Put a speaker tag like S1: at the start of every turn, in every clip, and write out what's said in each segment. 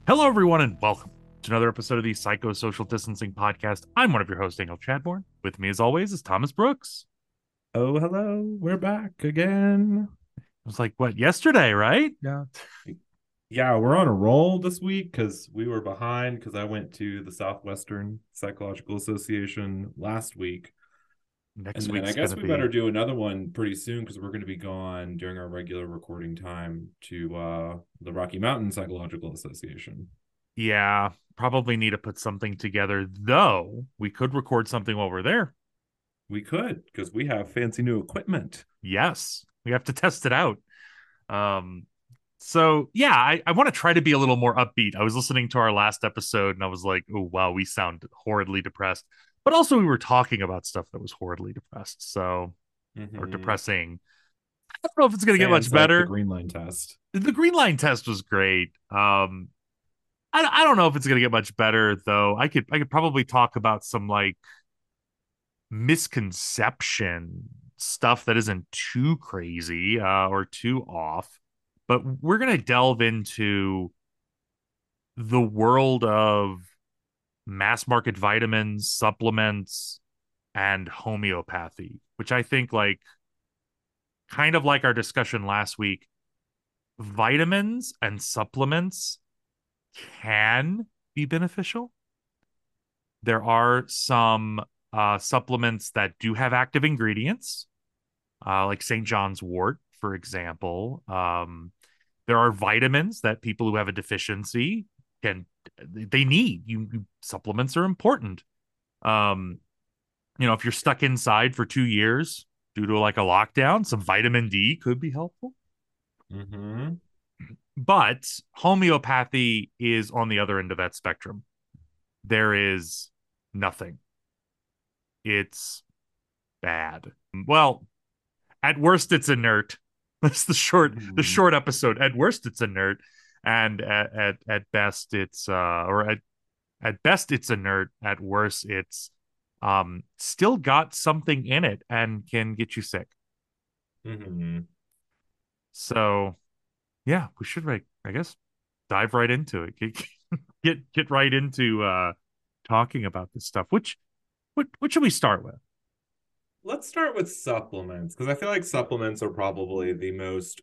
S1: Hello, everyone, and welcome to another episode of the Psychosocial Distancing Podcast. I'm one of your hosts, Daniel Chadbourne. With me, as always, is Thomas Brooks.
S2: Oh, hello. We're back again.
S1: It was like, what, yesterday, right?
S2: Yeah. Yeah, we're on a roll this week because we were behind because I went to the Southwestern Psychological Association last week.
S1: Next
S2: And then I
S1: week's going
S2: guess
S1: to
S2: we better
S1: be,
S2: do another one pretty soon because we're going to be gone during our regular recording time to the Rocky Mountain Psychological Association.
S1: yeah, probably need to put something together, though we could record something while we're there.
S2: We could because we have fancy new equipment.
S1: Yes, we have to test it out. Um, so yeah, I want to try to be a little more upbeat. I was listening to our last episode and I was like, oh wow, we sound horridly depressed. But also we were talking about stuff that was horridly depressed. So or
S2: Mm-hmm.
S1: depressing. I don't know if it's gonna get much
S2: Sans like the
S1: better.
S2: Green Line test.
S1: The green line test was great. I don't know if it's gonna get much better though. I could probably talk about some like misconception stuff that isn't too crazy or too off. But we're gonna delve into the world of mass market vitamins, supplements, and homeopathy, which I think like kind of like our discussion last week, vitamins and supplements can be beneficial. There are some supplements that do have active ingredients, like St. John's wort, for example. There are vitamins that people who have a deficiency can they need. Supplements are important. Um, if you're stuck inside for 2 years due to like a lockdown, some vitamin D could be helpful.
S2: Mm-hmm.
S1: But homeopathy is on the other end of that spectrum. There is nothing. It's bad. Well, at worst, it's inert. That's the
S2: Mm-hmm.
S1: short episode. At worst, it's inert, and at best, it's at best it's inert. At worst, it's still got something in it and can get you sick.
S2: Mm-hmm.
S1: So yeah, we should like I guess dive right into it. Get right into talking about this stuff. What should we start with?
S2: Let's start with supplements because I feel like supplements are probably the most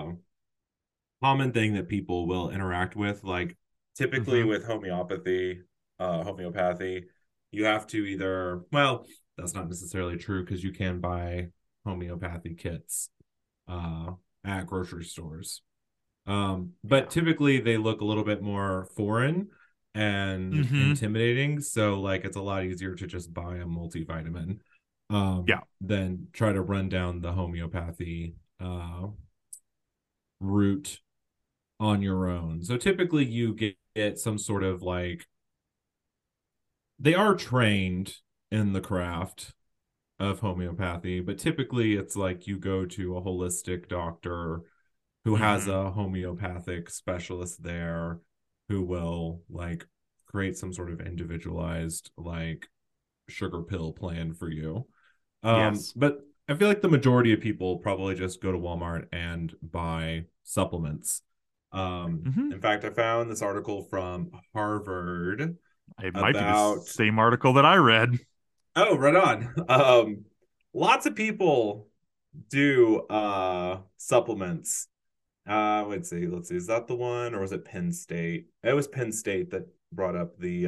S2: common thing that people will interact with. Like typically
S1: Mm-hmm.
S2: with homeopathy, you have to either, well, that's not necessarily true because you can buy homeopathy kits uh, at grocery stores. But
S1: Yeah.
S2: typically they look a little bit more foreign and
S1: Mm-hmm.
S2: intimidating. So like it's a lot easier to just buy a multivitamin
S1: Yeah.
S2: than try to run down the homeopathy route on your own. So typically you get some sort of like they are trained in the craft of homeopathy, but typically it's like you go to a holistic doctor who has
S1: Mm-hmm.
S2: a homeopathic specialist there who will like create some sort of individualized like sugar pill plan for you.
S1: Yes.
S2: But I feel like the majority of people probably just go to Walmart and buy supplements.
S1: Mm-hmm.
S2: In fact, I found this article from Harvard
S1: It might be the
S2: about,
S1: same article that I read.
S2: oh, right on. Lots of people do supplements. Let's see, is that the one or was it Penn State? It was Penn State that brought up the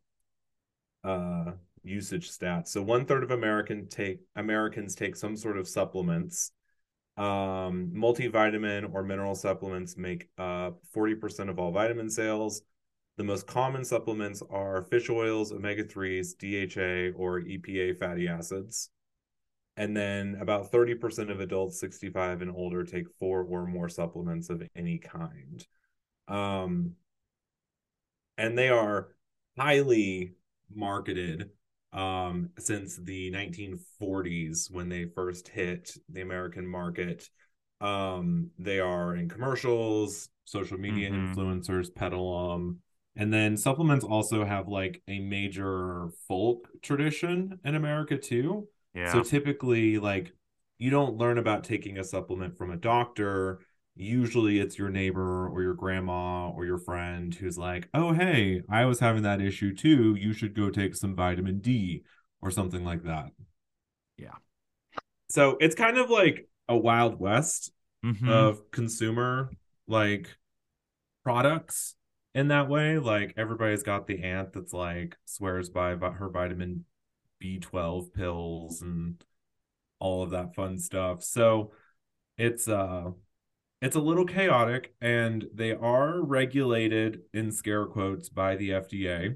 S2: uh usage stats. So one third of Americans take some sort of supplements. Multivitamin or mineral supplements make up 40% of all vitamin sales. The most common supplements are fish oils, omega-3s, DHA, or EPA fatty acids. And then about 30% of adults 65 and older take four or more supplements of any kind. Um, and they are highly marketed since the 1940s when they first hit the American market. They are in commercials, social media
S1: Mm-hmm.
S2: influencers peddle them. And then supplements also have like a major folk tradition in America too. So
S1: Yeah.
S2: typically, like, you don't learn about taking a supplement from a doctor. usually it's your neighbor or your grandma or your friend who's like, "Oh, hey, I was having that issue too. You should go take some vitamin D or something like that."
S1: Yeah.
S2: So it's kind of like a wild west
S1: Mm-hmm.
S2: of consumer like products in that way. Like everybody's got the aunt that's like swears by her vitamin B12 pills and all of that fun stuff. So it's it's a little chaotic, and they are regulated in scare quotes by the FDA,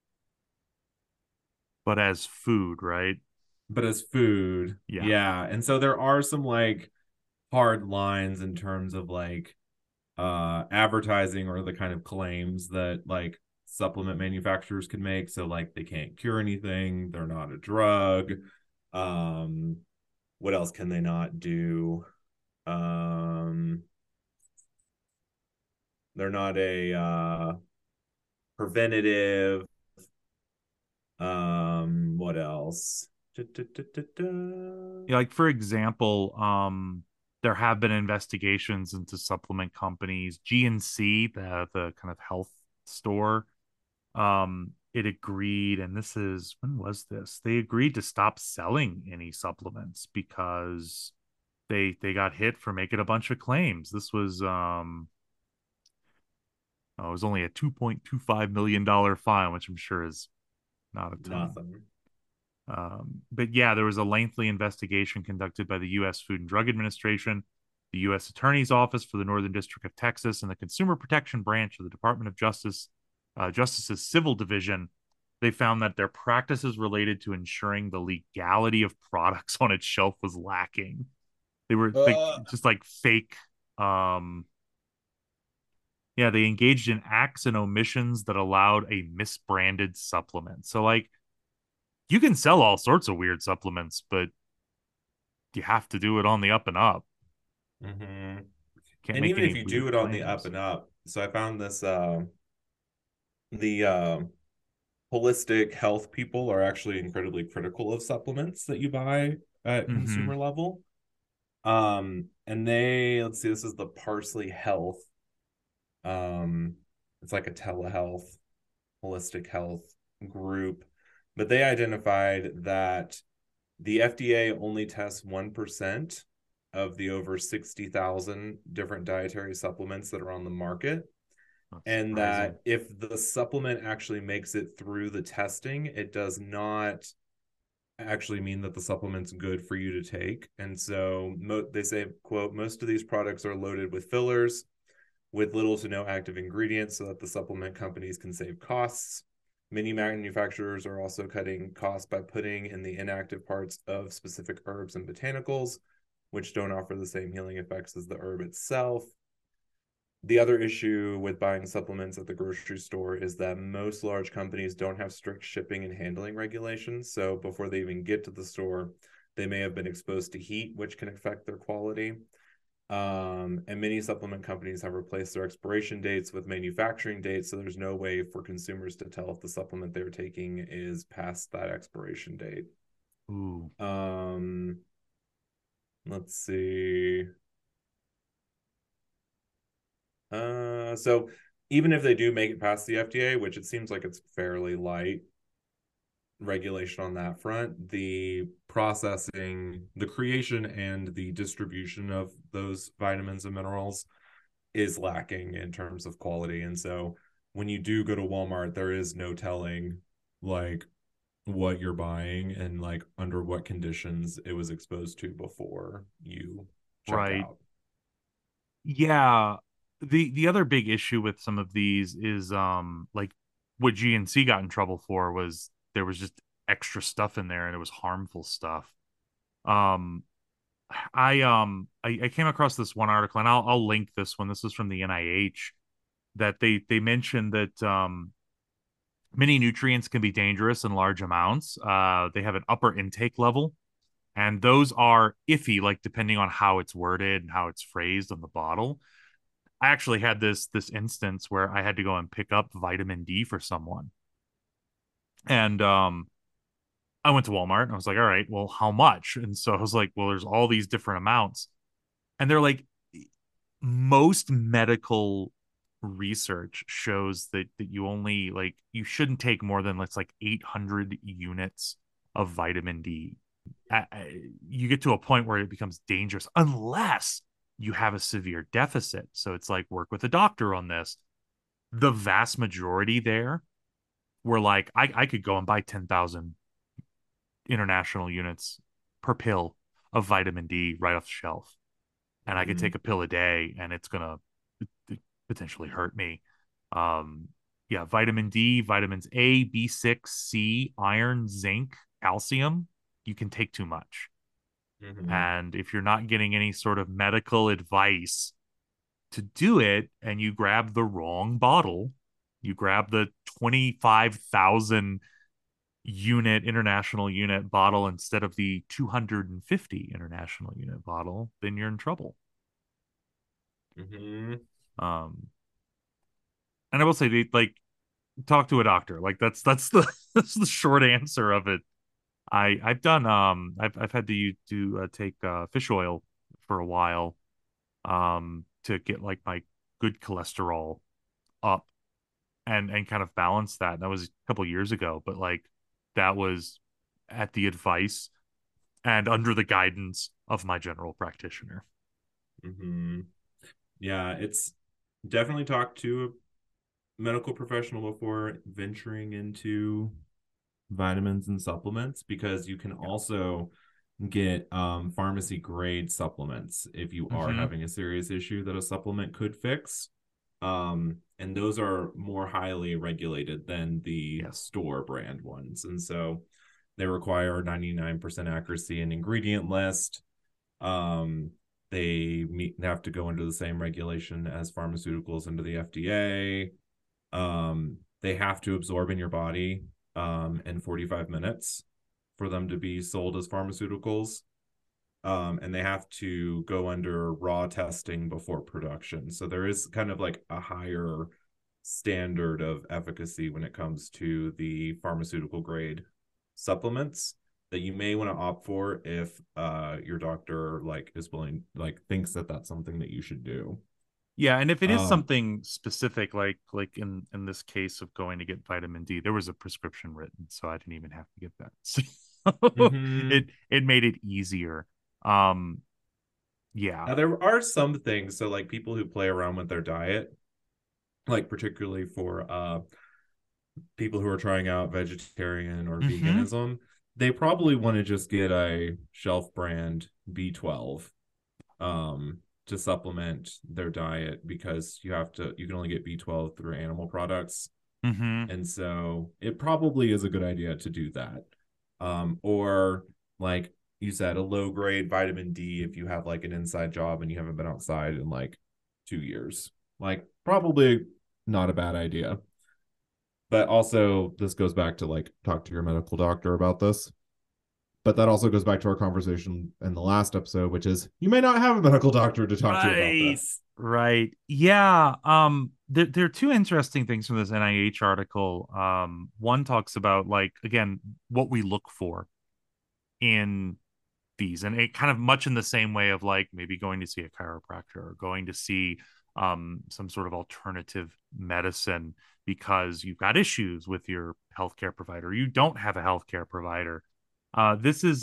S1: But as food, right?
S2: but as food,
S1: Yeah.
S2: yeah. And so there are some like hard lines in terms of like advertising or the kind of claims that like supplement manufacturers can make. So like they can't cure anything, they're not a drug. Um, what else can they not do? Um, they're not a preventative. What else?
S1: Yeah, like for example, there have been investigations into supplement companies. GNC, the kind of health store, it agreed, and this is when was this? They agreed to stop selling any supplements because they got hit for making a bunch of claims. This was oh, it was only a $2.25 million fine, which I'm sure is not a ton.
S2: Nothing.
S1: But yeah, there was a lengthy investigation conducted by the U.S. Food and Drug Administration, the U.S. Attorney's Office for the Northern District of Texas, and the Consumer Protection Branch of the Department of Justice, Justice's Civil Division. They found that their practices related to ensuring the legality of products on its shelf was lacking. They were just like fake. Um, yeah, they engaged in acts and omissions that allowed a misbranded supplement. So, like, you can sell all sorts of weird supplements, but you have to do it on the up and up.
S2: Mm-hmm.
S1: Can't
S2: And
S1: make
S2: even if
S1: any
S2: you do
S1: weird
S2: it on the up
S1: claims.
S2: and up, so I found this the holistic health people are actually incredibly critical of supplements that you buy at
S1: Mm-hmm.
S2: consumer level. And let's see, this is the Parsley Health. Um, it's like a telehealth, holistic health group, but they identified that the FDA only tests 1% of the over 60,000 different dietary supplements that are on the market.
S1: That's
S2: And
S1: surprising.
S2: that if the supplement actually makes it through the testing, it does not actually mean that the supplement's good for you to take. And so they say, quote, most of these products are loaded with fillers with little to no active ingredients so that the supplement companies can save costs. Many manufacturers are also cutting costs by putting in the inactive parts of specific herbs and botanicals, which don't offer the same healing effects as the herb itself. The other issue with buying supplements at the grocery store is that most large companies don't have strict shipping and handling regulations. So before they even get to the store, they may have been exposed to heat, which can affect their quality. And many supplement companies have replaced their expiration dates with manufacturing dates, so there's no way for consumers to tell if the supplement they're taking is past that expiration date.
S1: Ooh.
S2: Um, let's see. So even if they do make it past the FDA, which it seems like it's fairly light regulation on that front, the processing, the creation, and the distribution of those vitamins and minerals is lacking in terms of quality. And so when you do go to Walmart, there is no telling like what you're buying and like under what conditions it was exposed to before you check
S1: Right.
S2: out.
S1: Yeah. The other big issue with some of these is like what GNC got in trouble for was there was just extra stuff in there and it was harmful stuff. Um I came across this one article and I'll link this one. This is from the NIH that they mentioned that many nutrients can be dangerous in large amounts. They have an upper intake level, and those are iffy, like depending on how it's worded and how it's phrased on the bottle. I actually had this instance where I had to go and pick up vitamin D for someone, and I went to Walmart and I was like, all right, well, how much? And so I was like, well, there's all these different amounts, and they're like, most medical research shows that you only like you shouldn't take more than let's like 800 units of vitamin D. You get to a point where it becomes dangerous unless you have a severe deficit. So it's like work with a doctor on this. The vast majority there were like I could go and buy 10,000 international units per pill of vitamin D right off the shelf, and I could
S2: Mm-hmm.
S1: take a pill a day and it's gonna potentially hurt me. Um, yeah, vitamin D, vitamins A, B6, C, iron, zinc, calcium. You can take too much.
S2: Mm-hmm.
S1: And if you're not getting any sort of medical advice to do it and you grab the wrong bottle, you grab the 25,000 unit international unit bottle instead of the 250 international unit bottle, then you're in trouble.
S2: Mm-hmm.
S1: Um, and I will say, like, talk to a doctor. Like that's the that's the short answer of it. I've done I've had to take fish oil for a while to get like my good cholesterol up and kind of balance that. And that was a couple years ago, but like that was at the advice and under the guidance of my general practitioner.
S2: Mm-hmm. Yeah, it's definitely talked to a medical professional before venturing into vitamins and supplements because you can
S1: Yeah.
S2: also get pharmacy grade supplements if you are
S1: Mm-hmm.
S2: having a serious issue that a supplement could fix. And those are more highly regulated than the
S1: Yes.
S2: store brand ones. And so they require 99% accuracy in ingredient list. Um, they have to go under the same regulation as pharmaceuticals under the FDA. They have to absorb in your body in 45 minutes for them to be sold as pharmaceuticals. And they have to go under raw testing before production. So there is kind of like a higher standard of efficacy when it comes to the pharmaceutical grade supplements that you may want to opt for if your doctor like is willing like thinks that that's something that you should do.
S1: Yeah, and if it is
S2: Um,
S1: something specific, like in this case of going to get vitamin D, there was a prescription written, so I didn't even have to get that. So
S2: mhm.
S1: it made it easier. Um, yeah.
S2: Now there are some things, so like people who play around with their diet, like particularly for people who are trying out vegetarian or
S1: Mm-hmm.
S2: veganism, they probably want to just get a shelf brand B12 to supplement their diet because you can only get B12 through animal products.
S1: Mm-hmm.
S2: And so it probably is a good idea to do that. Or like you said, a low grade vitamin D if you have like an inside job and you haven't been outside in like 2 years. Like probably not a bad idea. But also this goes back to like talk to your medical doctor about this. But that also goes back to our conversation in the last episode, which is you may not have a medical doctor to talk to about
S1: Right.
S2: this.
S1: Right. Yeah. There are two interesting things from this NIH article. One talks about like again what we look for in these, and it kind of much in the same way of like maybe going to see a chiropractor or going to see some sort of alternative medicine because you've got issues with your healthcare provider. You don't have a healthcare provider. This is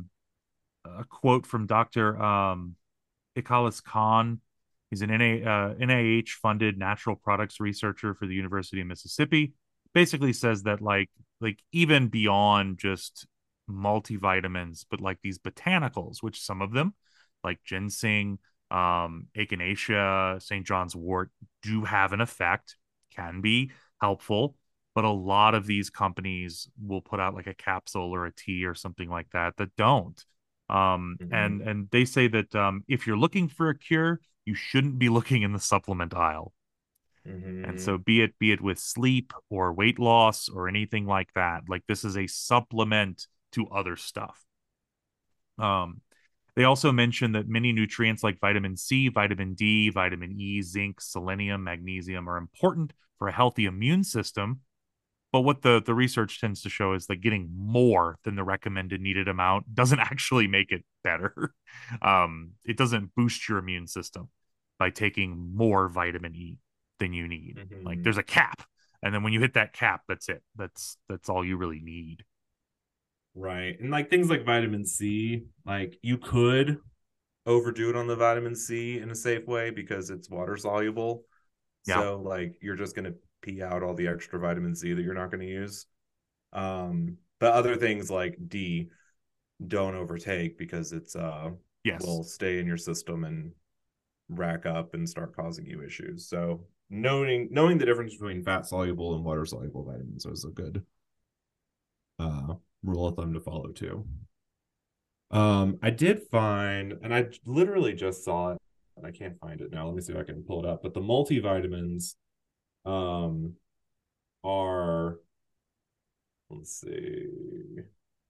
S1: a quote from Dr. Ikalis Khan. He's an NIH funded natural products researcher for the University of Mississippi. Basically says that like even beyond just multivitamins, but like these botanicals, which some of them, like ginseng, echinacea, St. John's wort, do have an effect, can be helpful. But a lot of these companies will put out like a capsule or a tea or something like that that don't.
S2: Mm-hmm.
S1: And they say that if you're looking for a cure, you shouldn't be looking in the supplement aisle. And
S2: Mm-hmm.
S1: so be it with sleep or weight loss or anything like that, like this is a supplement to other stuff. Um, they also mention that many nutrients like vitamin C, vitamin D, vitamin E, zinc, selenium, magnesium are important for a healthy immune system. But what the research tends to show is that getting more than the recommended needed amount doesn't actually make it better. It doesn't boost your immune system by taking more vitamin E than you need. Like
S2: Mm-hmm.
S1: there's a cap. And then when you hit that cap, that's it. That's all you really need.
S2: Right. And like things like vitamin C, like you could overdo it on the vitamin C in a safe way because it's water soluble.
S1: Yeah.
S2: So like you're just going to pee out all the extra vitamin C that you're not going to use. But other things like D don't overtake because it's
S1: Yes.
S2: will stay in your system and rack up and start causing you issues. So knowing the difference between fat soluble and water soluble vitamins is a good uh rule of thumb to follow too. I did find, and I literally just saw it, and I can't find it now. Let me see if I can pull it up. But the multivitamins, um, are, let's see,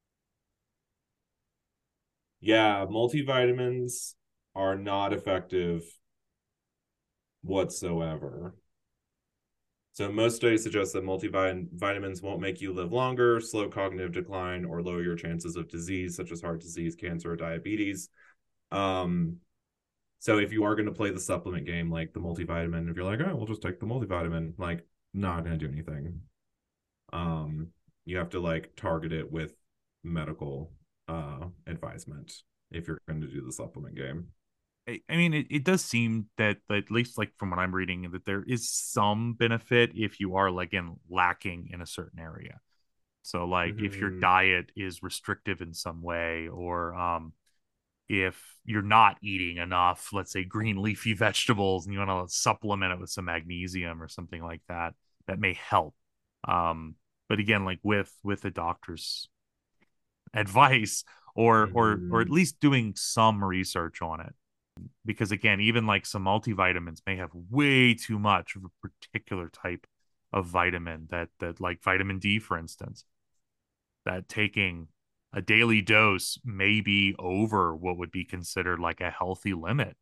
S2: yeah, multivitamins are not effective whatsoever. So most studies suggest that multivitamins won't make you live longer, slow cognitive decline, or lower your chances of disease such as heart disease, cancer, or diabetes. Um, So if you are going to play the supplement game, like the multivitamin, if you're like, oh, we'll just take the multivitamin, like not going to do anything. Um, you have to like target it with medical advisement if you're going to do the supplement game.
S1: I mean, it does seem that at least like from what I'm reading, that there is some benefit if you are like in lacking in a certain area. So like if your
S2: Mm-hmm.
S1: diet is restrictive in some way, or if you're not eating enough, let's say green leafy vegetables, and you want to supplement it with some magnesium or something like that, that may help. But again, like with the doctor's advice, or at
S2: Mm-hmm.
S1: least doing some research on it, because again, even like some multivitamins may have way too much of a particular type of vitamin, that like vitamin D, for instance, that taking a daily dose may be over what would be considered like a healthy limit,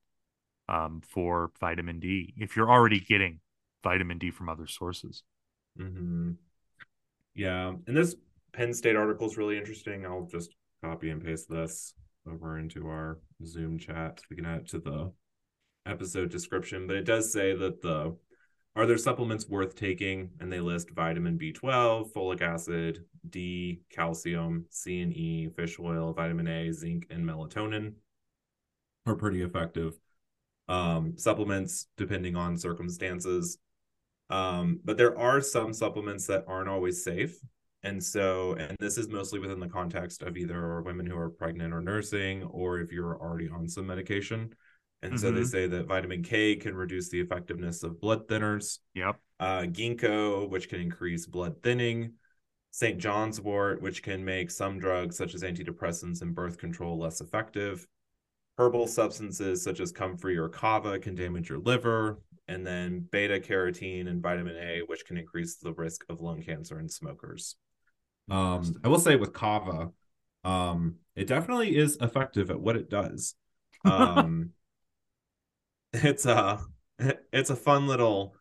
S1: for vitamin D if you're already getting vitamin D from other sources.
S2: Mm-hmm. Yeah. And this Penn State article is really interesting. I'll just copy and paste this over into our Zoom chat. We can add it to the episode description, but it does say that the are there supplements worth taking? And they list vitamin B12, folic acid, D, calcium, C and E, fish oil, vitamin A, zinc, and melatonin are pretty effective supplements depending on circumstances. But there are some supplements that aren't always safe. And this is mostly within the context of either women who are pregnant or nursing, or if you're already on some medication. And so they
S1: Mm-hmm.
S2: say that vitamin K can reduce the effectiveness of blood thinners,
S1: Yep.
S2: ginkgo, which can increase blood thinning, St. John's wort, which can make some drugs such as antidepressants and birth control less effective. Herbal substances such as comfrey or kava can damage your liver, and then beta carotene and vitamin A, which can increase the risk of lung cancer in smokers. I
S1: Interesting.
S2: will say with kava, it definitely is effective at what it does. Um, it's a it's a fun little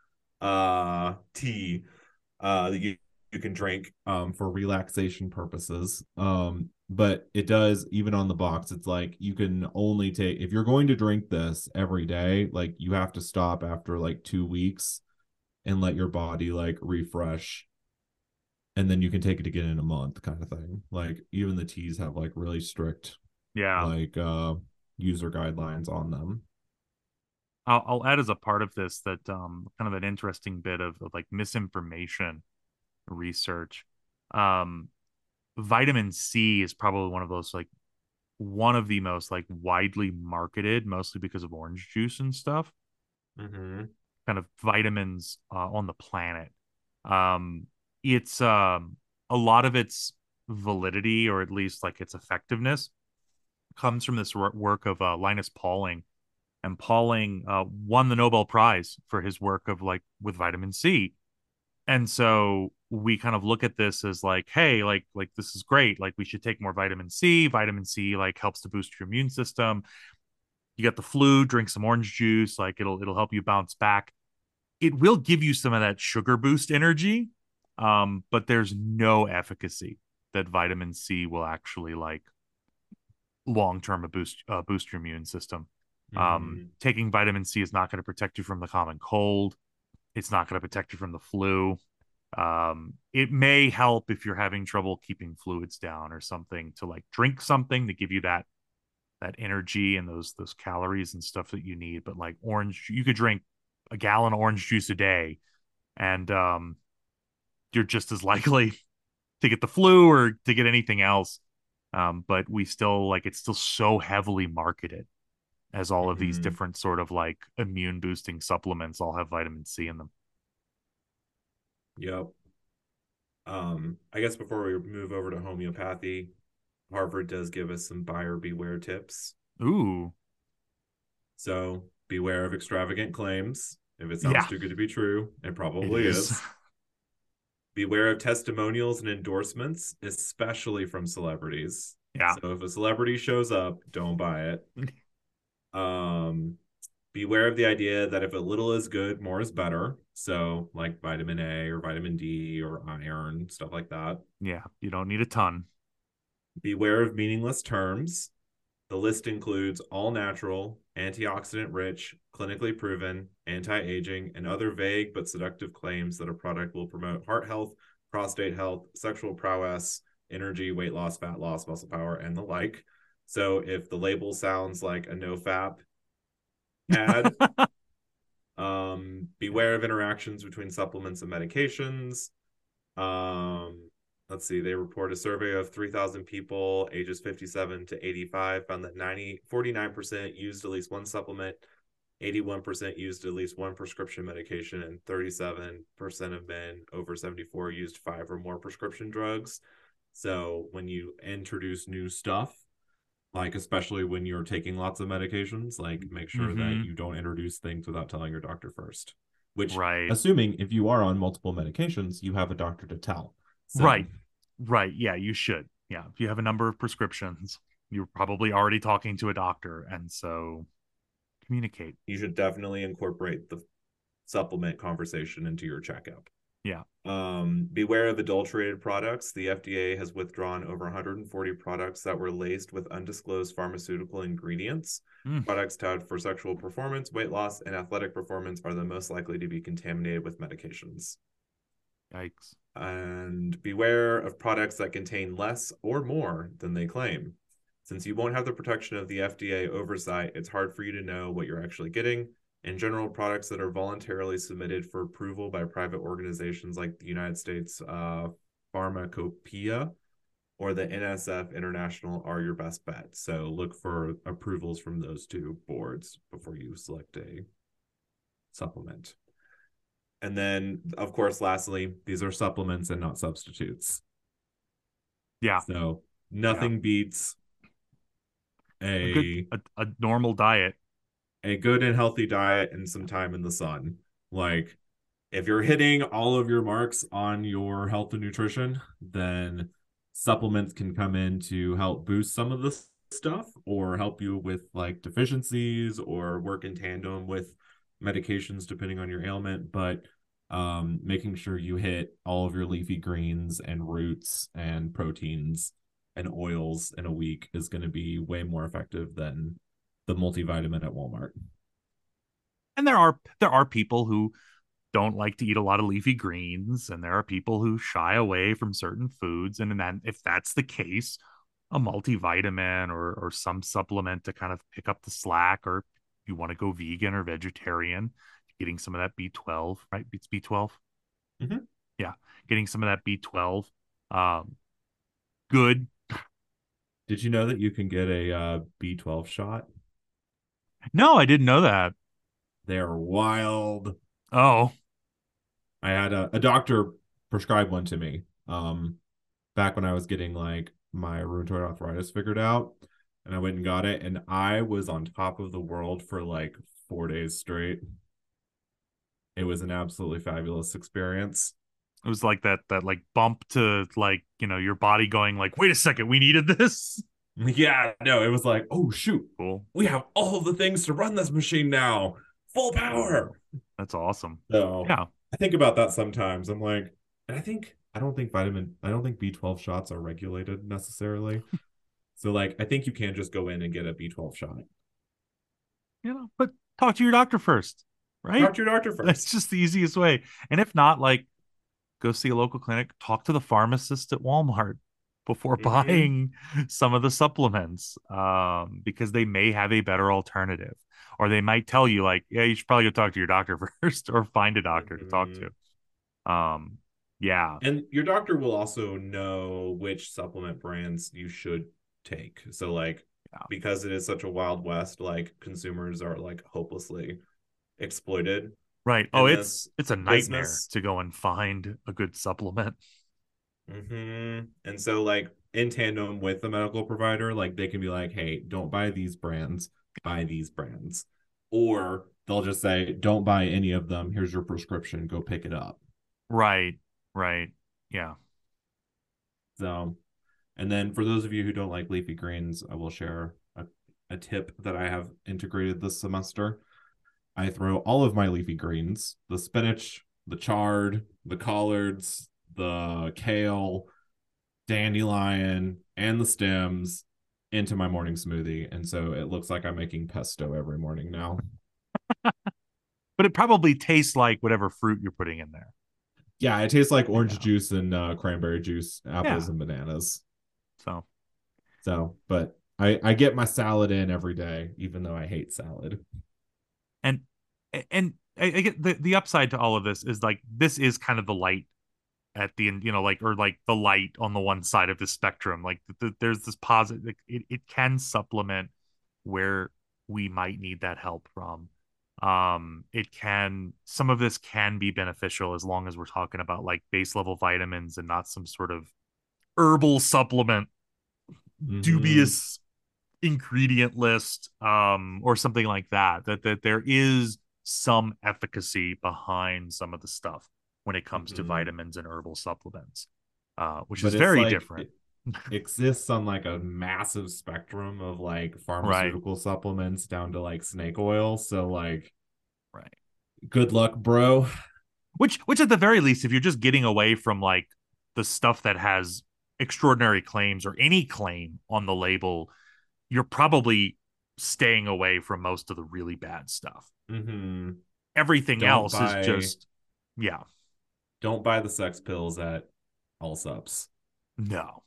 S2: tea that you can drink for relaxation purposes. But it does, even on the box, it's like you can only take, if you're going to drink this every day, like you have to stop after like 2 weeks and let your body like refresh. And then you can take it again in a month, kind of thing. Like even the teas have like really strict
S1: Yeah.
S2: like user guidelines on them.
S1: I'll add as a part of this that kind of an interesting bit of like misinformation research. Um, Vitamin C is probably one of those like one of the most like widely marketed, mostly because of orange juice and stuff,
S2: Mm-hmm.
S1: kind of vitamins on the planet. Um, it's a lot of its validity, or at least like its effectiveness, comes from this work of Linus Pauling. And Pauling won the Nobel Prize for his work of like with vitamin C. And so we kind of look at this as like, hey, like this is great. Like we should take more vitamin C. Vitamin C like helps to boost your immune system. You got the flu, drink some orange juice. Like it'll help you bounce back. It will give you some of that sugar boost energy, but there's no efficacy that vitamin C will actually like long term boost your immune system.
S2: Mm-hmm.
S1: Taking vitamin C is not going to protect you from the common cold. It's not going to protect you from the flu. It may help if you're having trouble keeping fluids down or something, to like drink something to give you that energy and those calories and stuff that you need. But like orange, you could drink a gallon of orange juice a day, and you're just as likely to get the flu or to get anything else. But we still like it's still so heavily marketed as all of these
S2: Mm-hmm.
S1: different sort of like immune boosting supplements all have vitamin C in them.
S2: Yep. I guess before we move over to homeopathy, Harvard does give us some buyer beware tips.
S1: Ooh,
S2: So beware of extravagant claims. If it sounds
S1: yeah,
S2: too good to be true, it
S1: it
S2: probably
S1: is.
S2: is. Beware of testimonials and endorsements, especially from celebrities.
S1: Yeah.
S2: So if a celebrity shows up, don't buy it. Um, Beware of the idea that if a little is good, more is better. So like vitamin A or vitamin D or iron, stuff like that.
S1: Yeah, you don't need a ton.
S2: Beware of meaningless terms. The list includes all natural, antioxidant rich, clinically proven, anti aging, and other vague but seductive claims that a product will promote heart health, prostate health, sexual prowess, energy, weight loss, fat loss, muscle power, and the like. So if the label sounds like a no fap ad, beware of interactions between supplements and medications. Um, let's see, they report a survey of 3,000 people ages 57 to 85 found that 49% used at least one supplement, 81% used at least one prescription medication, and 37% of men over 74 used five or more prescription drugs. So when you introduce new stuff, like especially when you're taking lots of medications, like make sure that
S1: Mm-hmm.
S2: you don't introduce things without telling your doctor first. Which,
S1: Right.
S2: assuming if you are on multiple medications, you have a doctor to tell. So
S1: Right. Right. Yeah, you should. Yeah. If you have a number of prescriptions, you're probably already talking to a doctor. And so communicate.
S2: you should definitely incorporate the supplement conversation into your checkup.
S1: Yeah.
S2: Beware of adulterated products. The FDA has withdrawn over 140 products that were laced with undisclosed pharmaceutical ingredients.
S1: Mm,
S2: Products touted for sexual performance, weight loss, and athletic performance are the most likely to be contaminated with medications.
S1: yikes.
S2: And beware of products that contain less or more than they claim. Since you won't have the protection of the FDA oversight, it's hard for you to know what you're actually getting. In general, products that are voluntarily submitted for approval by private organizations like the United States Pharmacopoeia or the NSF International are your best bet. So look for approvals from those two boards before you select a supplement. And then, of course, lastly, these are supplements and not substitutes.
S1: Yeah.
S2: So
S1: Yeah.
S2: nothing beats
S1: A good,
S2: a
S1: a normal diet.
S2: a good and healthy diet and some time in the sun. Like if you're hitting all of your marks on your health and nutrition, then supplements can come in to help boost some of this stuff or help you with like deficiencies or work in tandem with medications depending on your ailment. But making sure you hit all of your leafy greens and roots and proteins and oils in a week is going to be way more effective than the multivitamin at Walmart.
S1: And there are people who don't like to eat a lot of leafy greens, and there are people who shy away from certain foods. And then if that's the case, a multivitamin or some supplement to kind of pick up the slack, or you want to go vegan or vegetarian, getting some of that B12, right? It's B12.
S2: Mm-hmm.
S1: Yeah, getting some of that B12. Um, good.
S2: Did you know that you can get a B12 shot?
S1: No, I didn't know that.
S2: They're wild.
S1: Oh,
S2: I had a doctor prescribe one to me back when I was getting like my rheumatoid arthritis figured out. And I went and got it, and I was on top of the world for like 4 days straight. It was an absolutely fabulous experience.
S1: it was like that like bump to like, your body going like, wait a second, we needed this.
S2: Yeah, no, it was like, oh shoot,
S1: Cool.
S2: we have all the things to run this machine now, full power.
S1: That's awesome.
S2: So
S1: Yeah.
S2: I think about that sometimes. I'm like, and I don't think B12 shots are regulated necessarily. So like, I think you can just go in and get a B12 shot.
S1: But talk to your doctor first, right?
S2: Talk to your doctor
S1: That's
S2: first.
S1: just the easiest way. And if not, like, go see a local clinic, talk to the pharmacist at Walmart before
S2: Mm-hmm.
S1: buying some of the supplements, because they may have a better alternative. Or they might tell you, like, yeah, you should probably go talk to your doctor first or find a doctor to talk
S2: Mm-hmm.
S1: to. Yeah,
S2: And your doctor will also know which supplement brands you should take. So like
S1: yeah.
S2: because it is such a wild west, like consumers are like hopelessly exploited
S1: Right. Oh,
S2: in
S1: it's
S2: this
S1: it's a nightmare
S2: business.
S1: to go and find a good supplement.
S2: And so like in tandem with the medical provider, like they can be like, hey, don't buy these brands, buy these brands. Or they'll just say, don't buy any of them. Here's your prescription. Go pick it up.
S1: Right. Right. Yeah.
S2: So, and then for those of you who don't like leafy greens, I will share a tip that I have integrated this semester. I throw all of my leafy greens, the spinach, the chard, the collards, the kale, dandelion, and the stems into my morning smoothie. And so it looks like I'm making pesto every morning now.
S1: But it probably tastes like whatever fruit you're putting in there.
S2: Yeah, it tastes like orange
S1: Yeah.
S2: juice and cranberry juice, apples
S1: Yeah.
S2: and bananas.
S1: So,
S2: So, but I get my salad in every day, even though I hate salad.
S1: and and I get the upside to all of this is like this is kind of the light at the end, like, or like the light on the one side of the spectrum. Like there's this positive, like, it can supplement where we might need that help from. It can, some of this can be beneficial as long as we're talking about like base level vitamins and not some sort of herbal supplement,
S2: Mm-hmm.
S1: dubious ingredient list, or something like that there is some efficacy behind some of the stuff when it comes to
S2: Mm-hmm.
S1: vitamins and herbal supplements, which is
S2: But it's
S1: very
S2: like
S1: different.
S2: it exists on like a massive spectrum of like
S1: Right.
S2: pharmaceutical supplements down to like snake oil. So like
S1: Right.
S2: good luck, bro.
S1: Which at the very least, if you're just getting away from like the stuff that has extraordinary claims or any claim on the label, you're probably staying away from most of the really bad stuff.
S2: Mm-hmm.
S1: Everything
S2: Don't
S1: else is
S2: buy
S1: just, yeah,
S2: don't buy the sex pills at Allsups.
S1: no.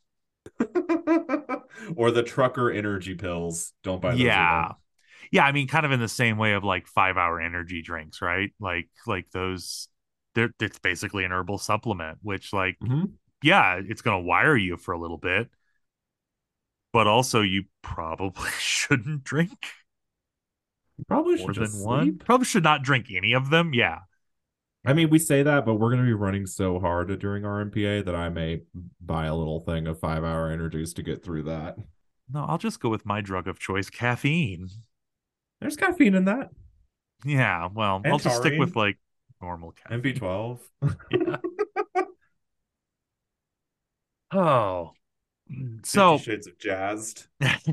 S2: Or the trucker energy pills. Don't buy those either.
S1: Yeah. Yeah, I mean, kind of in the same way of like 5 hour energy drinks, right? Like those, it's basically an herbal supplement, which, like,
S2: Mm-hmm.
S1: yeah, it's gonna wire you for a little bit, but also you probably shouldn't drink
S2: Probably
S1: more
S2: should
S1: than
S2: just
S1: one.
S2: sleep.
S1: Probably should not drink any of them. Yeah.
S2: I
S1: Yeah.
S2: mean, we say that, but we're going to be running so hard during our MPA that I may buy a little thing of 5 hour energies to get through that.
S1: No, I'll just go with my drug of choice, caffeine.
S2: There's caffeine in that
S1: Yeah, well, I'll
S2: and
S1: just stick with
S2: taurine
S1: like normal
S2: and
S1: caffeine.
S2: B12.
S1: Yeah. Oh,
S2: 50
S1: so
S2: Shades of Jazzed.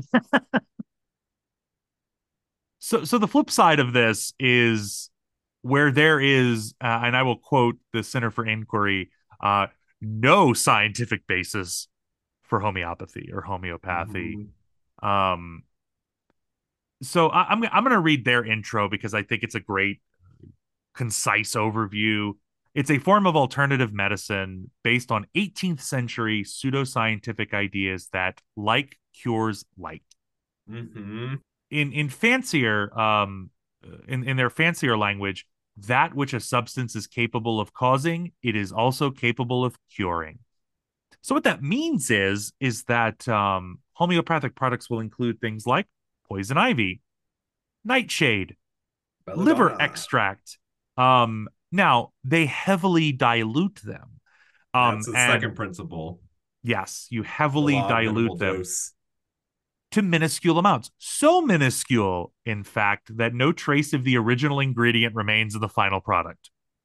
S1: so the flip side of this is where there is, and I will quote the Center for Inquiry, uh, no scientific basis for homeopathy or homeopathy.
S2: Mm-hmm.
S1: Um, so I'm going to read their intro because I think it's a great, concise overview. It's a form of alternative medicine based on 18th century pseudoscientific ideas that like cures like.
S2: Mm-hmm.
S1: In fancier, in their fancier language, that which a substance is capable of causing, it is also capable of curing. So what that means is that, homeopathic products will include things like poison ivy, nightshade, liver
S2: Belladonna.
S1: extract. Now they heavily dilute them.
S2: That's the second
S1: And
S2: principle.
S1: yes, you
S2: The
S1: heavily
S2: law of minimal
S1: dilute them
S2: dose.
S1: to minuscule amounts. So minuscule, in fact, that no trace of the original ingredient remains in the final product.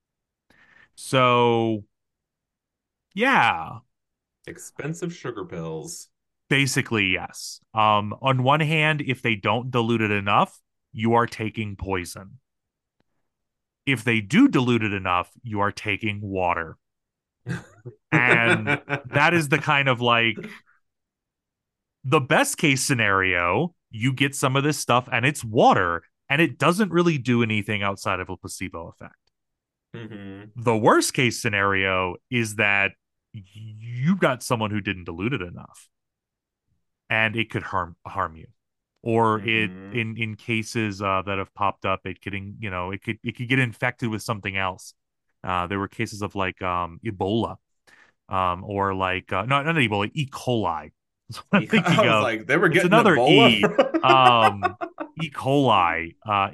S1: So, yeah,
S2: Expensive sugar pills.
S1: basically, yes. On one hand, if they don't dilute it enough, you are taking poison. If they do dilute it enough, you are taking water. And that is the kind of like the best case scenario. You get some of this stuff and it's water. and it doesn't really do anything outside of a placebo effect.
S2: Mm-hmm.
S1: The worst case scenario is that you got someone who didn't dilute it enough and it could harm you, or it
S2: Mm-hmm.
S1: in cases that have popped up, it could it could get infected with something else. There were cases of like Ebola, or like not Ebola, E. coli. That's what I'm
S2: I
S1: thinking
S2: was
S1: of.
S2: like, they were
S1: It's
S2: getting
S1: another
S2: Ebola
S1: E,
S2: from.
S1: E. coli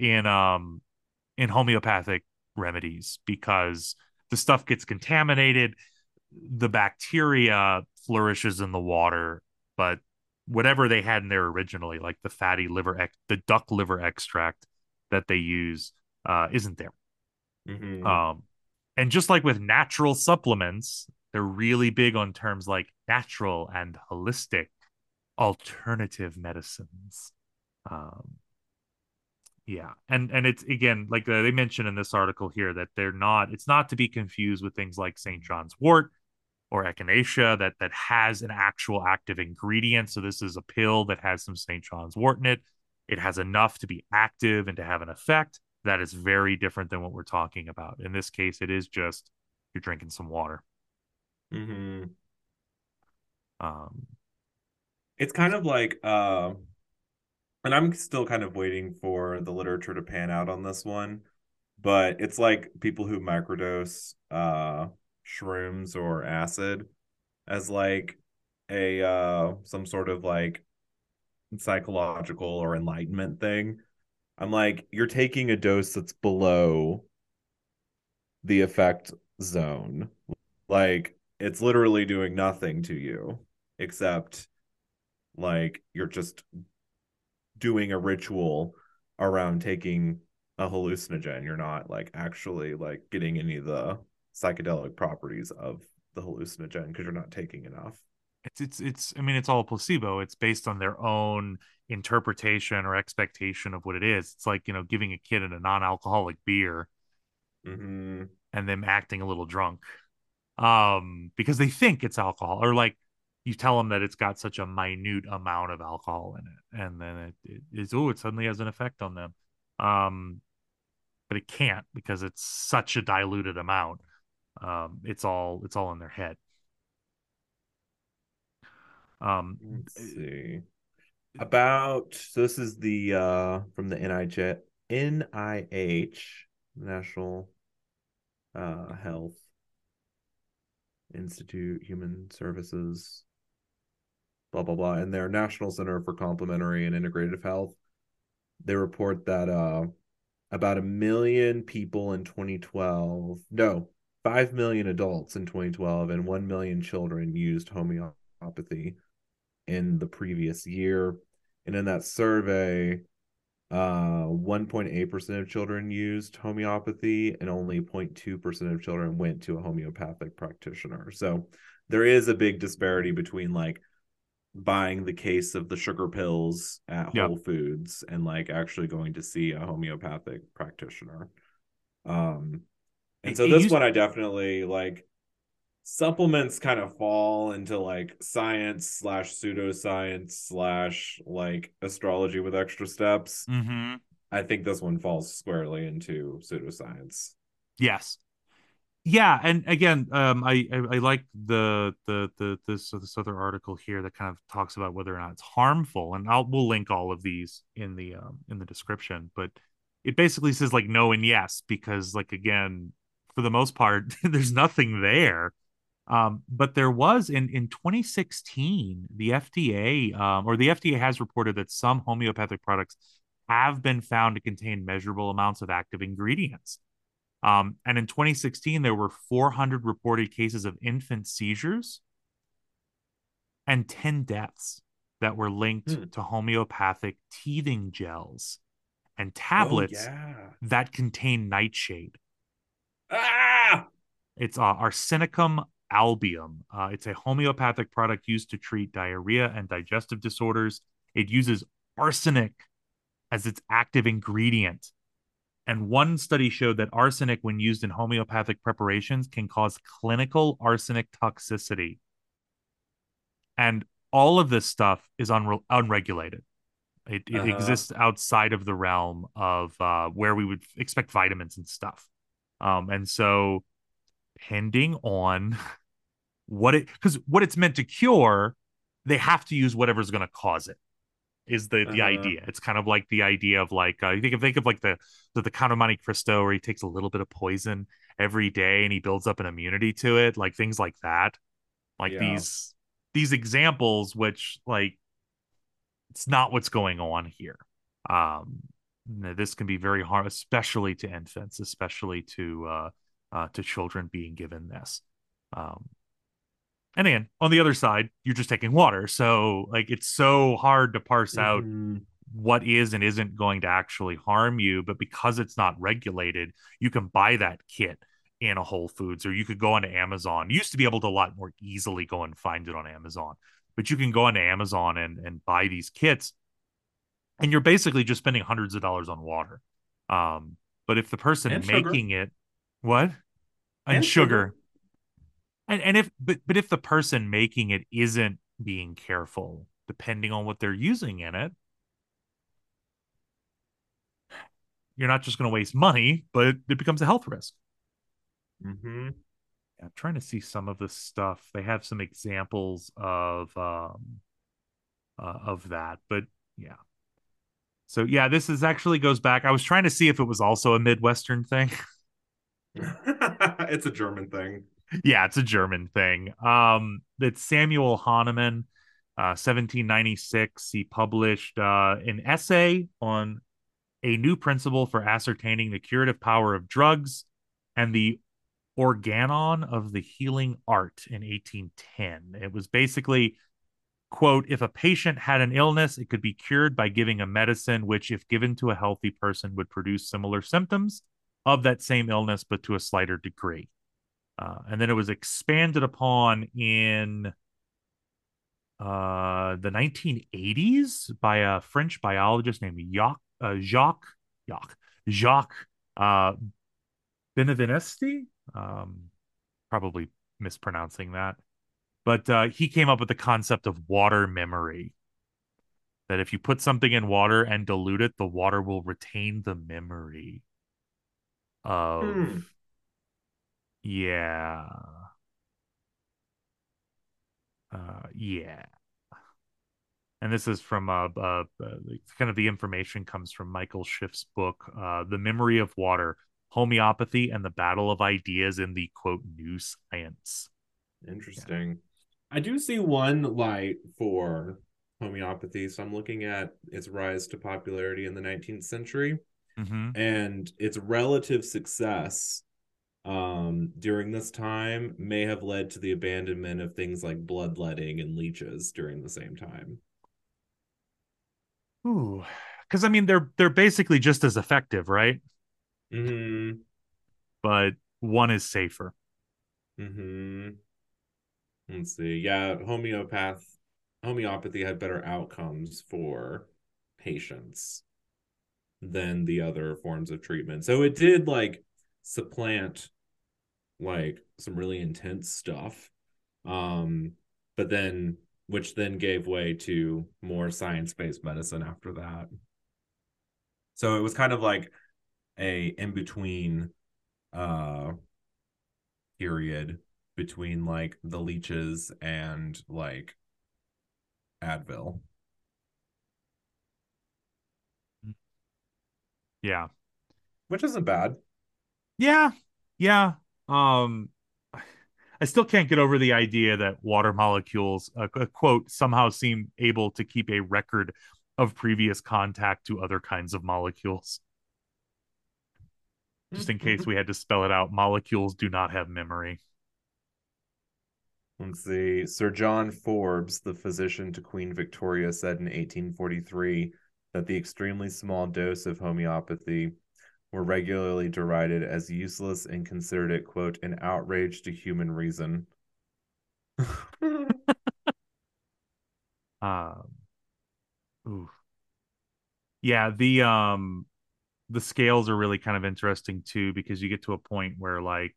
S1: in homeopathic remedies, because the stuff gets contaminated, the bacteria flourishes in the water, but whatever they had in there originally, like the duck liver extract that they use, isn't there.
S2: Mm-hmm.
S1: Um, and just like with natural supplements, they're really big on terms like natural and holistic alternative medicines. Um, yeah, and it's again like they mentioned in this article here that it's not to be confused with things like St. John's wort or echinacea that has an actual active ingredient. So this is a pill that has some St. John's wort in it. It has enough to be active and to have an effect. That is very different than what we're talking about. In this case, it is just you're drinking some water.
S2: Mm-hmm.
S1: Um,
S2: It's kind of like and I'm still kind of waiting for the literature to pan out on this one, but it's like people who microdose shrooms or acid as like a some sort of like psychological or enlightenment thing. I'm like, you're taking a dose that's below the effect zone. Like it's literally doing nothing to you except like you're just doing a ritual around taking a hallucinogen. You're not like actually like getting any of the psychedelic properties of the hallucinogen because you're not taking enough.
S1: it's I mean, it's all placebo. It's based on their own interpretation or expectation of what it is. It's like, giving a kid a non-alcoholic beer
S2: Mm-hmm.
S1: and them acting a little drunk. Because they think it's alcohol, or like you tell them that it's got such a minute amount of alcohol in it, and then it suddenly has an effect on them. Um, but it can't because it's such a diluted amount. It's all in their head. Um,
S2: Let's see. About so this is the from the NIH National Health Institute Human Services blah blah blah and their National Center for Complementary and Integrative Health. They report that about 1 million people in 2012, no, 5 million adults in 2012 and 1 million children used homeopathy in the previous year. And in that survey, 1.8% of children used homeopathy and only 0.2% of children went to a homeopathic practitioner. So there is a big disparity between like buying the case of the sugar pills at
S1: yeah,
S2: Whole Foods and like actually going to see a homeopathic practitioner. Um, and so
S1: it
S2: this
S1: used.
S2: one I definitely like supplements kind of fall into like science slash pseudoscience slash like astrology with extra steps.
S1: Mm-hmm.
S2: I think this one falls squarely into pseudoscience.
S1: Yes. Yeah, and again, I like this other article here that kind of talks about whether or not it's harmful, and we'll link all of these in the description. But it basically says like no and yes, because like again, for the most part, there's nothing there. But there was in 2016, the FDA or the FDA has reported that some homeopathic products have been found to contain measurable amounts of active ingredients. And in 2016, there were 400 reported cases of infant seizures and 10 deaths that were linked
S2: Hmm.
S1: to homeopathic teething gels and
S2: Oh
S1: tablets
S2: yeah.
S1: that contain nightshade.
S2: Ah!
S1: It's Arsenicum albium. It's a homeopathic product used to treat diarrhea and digestive disorders. It uses arsenic as its active ingredient. And one study showed that arsenic, when used in homeopathic preparations, can cause clinical arsenic toxicity. And all of this stuff is unregulated. It
S2: Uh-huh.
S1: exists outside of the realm of where we would expect vitamins and stuff. And so depending on what it's meant to cure, they have to use whatever's going to cause it. Is the
S2: Uh-huh.
S1: idea? It's kind of like the idea of like you think of like the Count of Monte Cristo, where he takes a little bit of poison every day and he builds up an immunity to it, like things like that. Like
S2: Yeah.
S1: these examples, which like it's not what's going on here. Um, this can be very hard, especially to infants, especially to children being given this. Um, and again, on the other side, you're just taking water, so like it's so hard to parse out
S2: Mm-hmm.
S1: what is and isn't going to actually harm you. But because it's not regulated, you can buy that kit in a Whole Foods, or you could go onto Amazon. You used to be able to a lot more easily go and find it on Amazon, but you can go onto Amazon and buy these kits, and you're basically just spending hundreds of dollars on water. But if the person
S2: And sugar.
S1: making it, what? And
S2: And sugar.
S1: sugar, and if but if the person making it isn't being careful, depending on what they're using in it, you're not just going to waste money, but it becomes a health risk.
S2: Mm-hmm.
S1: Yeah, I'm trying to see some of the stuff. They have some examples of that, but yeah. So yeah, this is actually goes back. I was trying to see if it was also a Midwestern thing.
S2: It's a German thing.
S1: Yeah, it's a German thing. It's Samuel Hahnemann, 1796. He published an essay on a new principle for ascertaining the curative power of drugs and the organon of the healing art in 1810. It was basically, quote, if a patient had an illness, it could be cured by giving a medicine which, if given to a healthy person, would produce similar symptoms of that same illness, but to a slighter degree. And then it was expanded upon in the 1980s by a French biologist named Jacques uh, Benevenesti. Probably mispronouncing that. But he came up with the concept of water memory. That if you put something in water and dilute it, the water will retain the memory of,
S2: Hmm.
S1: yeah, yeah. And this is from kind of the information comes from Michael Schiff's book, The Memory of Water, Homeopathy and the Battle of Ideas in the quote New Science. Yeah.
S2: Interesting. I do see one light for homeopathy. So I'm looking at its rise to popularity in the 19th century
S1: Mm-hmm.
S2: and its relative success during this time may have led to the abandonment of things like bloodletting and leeches during the same time.
S1: Ooh, because I mean they're basically just as effective, right?
S2: Mm-hmm.
S1: But one is safer.
S2: Mm-hmm. Let's see. Yeah, homeopathy had better outcomes for patients than the other forms of treatment. So it did like supplant like some really intense stuff. Um, but then which then gave way to more science-based medicine after that. So it was kind of like a in-between uh period between like the leeches and like Advil.
S1: Yeah.
S2: Which isn't bad.
S1: Yeah. Yeah. Um I still can't get over the idea that water molecules, quote, somehow seem able to keep a record of previous contact to other kinds of molecules. Just in case we had to spell it out, molecules do not have memory.
S2: Let's see. Sir John Forbes, the physician to Queen Victoria, said in 1843 that the extremely small dose of homeopathy were regularly derided as useless and considered it, quote, an outrage to human reason.
S1: Um, ooh. Yeah, the scales are really kind of interesting too, because you get to a point where like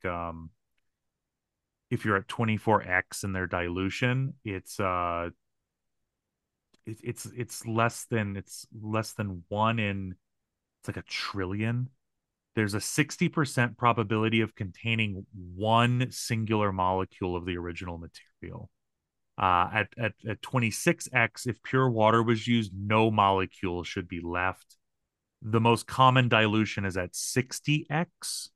S1: if you're at 24x in their dilution, it's less than one in, it's like a trillion. There's a 60% probability of containing one singular molecule of the original material. At 26x, if pure water was used, no molecule should be left. The most common dilution is at 60x,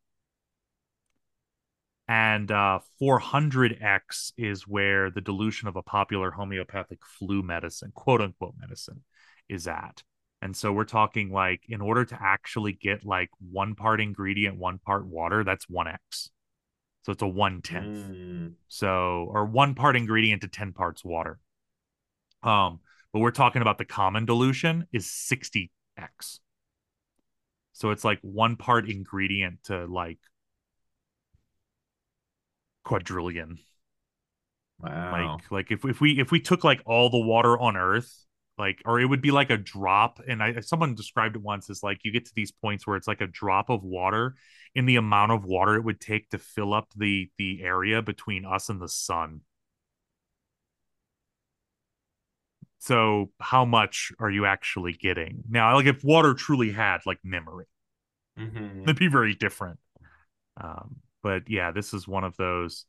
S1: and 400x is where the dilution of a popular homeopathic flu medicine, quote unquote medicine, is at. And so we're talking like, in order to actually get like one part ingredient, one part water, that's 1x. So it's a 1/10.
S2: Mm.
S1: So, or one part ingredient to 10 parts water. But we're talking about the common dilution is 60x. So it's like one part ingredient to like quadrillion.
S2: Wow.
S1: Like if we took like all the water on Earth, like, or it would be like a drop. And someone described it once as like, you get to these points where it's like a drop of water in the amount of water it would take to fill up the area between us and the sun. So how much are you actually getting? Now, like if water truly had like memory,
S2: Mm-hmm.
S1: it'd be very different. But yeah, this is one of those.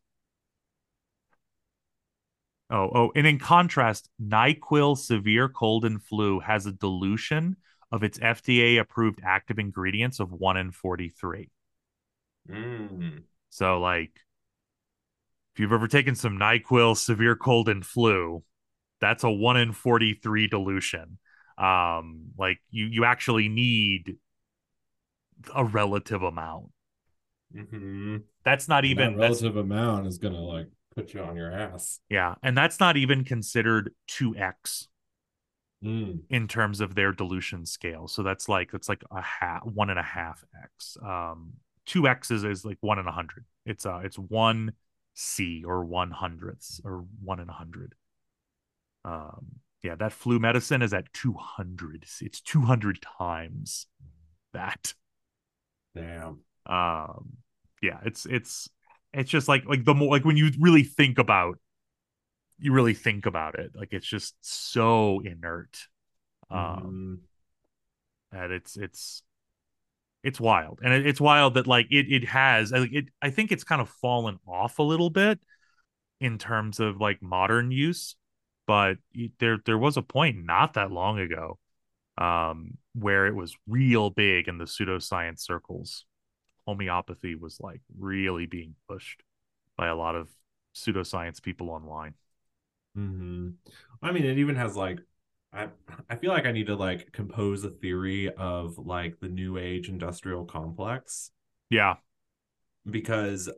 S1: And in contrast, NyQuil Severe Cold and Flu has a dilution of its FDA approved active ingredients of 1 in 43.
S2: Mm.
S1: So, like, if you've ever taken some NyQuil Severe Cold and Flu, that's a 1 in 43 dilution. Like, you actually need a relative amount.
S2: Mm-hmm.
S1: That's not
S3: And that
S1: even, that's,
S3: relative amount is gonna like put you on your ass.
S1: yeah. And that's not even considered 2x
S3: Mm.
S1: in terms of their dilution scale. So that's like a half, 1.5x. 2x is like 1 in 100. It's 1C or 1/100th or 1 in 100. Yeah, that flu medicine is at 200. It's 200 times that.
S3: Damn.
S1: Um, yeah, it's just like the more, like when you really think about it, like it's just so inert. Um,
S3: Mm-hmm.
S1: and it's wild, and it's wild that like it has like it. I think it's kind of fallen off a little bit in terms of like modern use, but there was a point not that long ago, where it was real big in the pseudoscience circles. Homeopathy was like really being pushed by a lot of pseudoscience people online.
S3: Mm-hmm. I mean, it even has like I I feel like I need to like compose a theory of like the new age industrial complex
S1: Yeah.
S3: because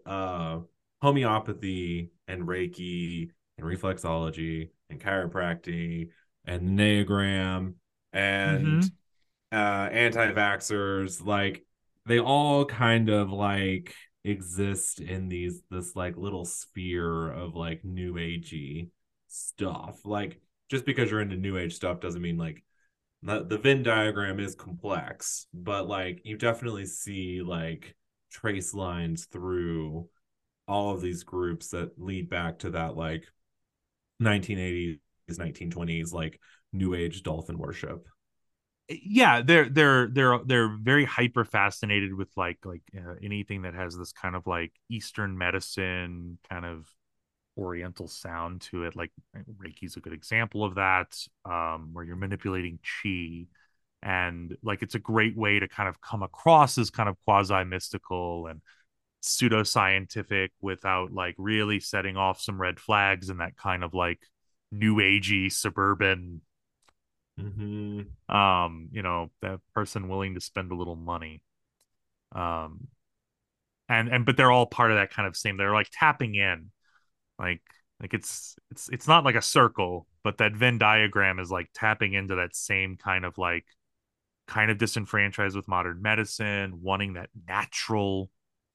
S3: homeopathy and Reiki and reflexology and chiropractic and Enneagram and
S1: Mm-hmm.
S3: anti-vaxxers, like they all kind of like exist in this like little sphere of like new agey stuff. Like just because you're into new age stuff doesn't mean like the Venn diagram is complex, but like you definitely see like trace lines through all of these groups that lead back to that like 1980s, 1920s like new age dolphin worship.
S1: Yeah, they're very hyper fascinated with anything that has this kind of like Eastern medicine kind of oriental sound to it. Like Reiki's a good example of that, where you're manipulating chi, and like it's a great way to kind of come across as kind of quasi mystical and pseudoscientific without like really setting off some red flags in that kind of like new agey suburban,
S3: Mm-hmm.
S1: that person willing to spend a little money. Um and but they're all part of that kind of same, they're like tapping in, like it's not like a circle, but that Venn diagram is like tapping into that same kind of like, kind of disenfranchised with modern medicine, wanting that natural,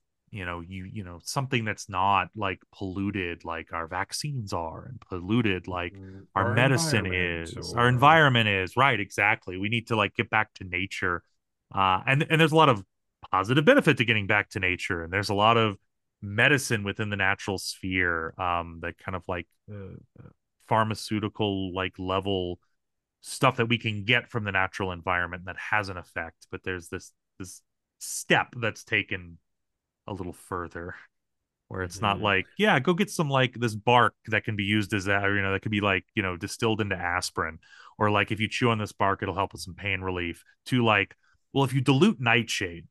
S1: something that's not like polluted like our vaccines are, and polluted like our
S3: Our
S1: medicine
S3: environment
S1: is, our
S3: or
S1: environment is, right? Exactly. We need to like get back to nature. And there's a lot of positive benefit to getting back to nature, and there's a lot of medicine within the natural sphere, that kind of like pharmaceutical like level stuff that we can get from the natural environment that has an effect, but there's this step that's taken a little further where it's not
S2: Mhm.
S1: like, yeah, go get some like this bark that can be used as a, that could be like, distilled into aspirin, or like if you chew on this bark, it'll help with some pain relief, to like, well, if you dilute nightshade,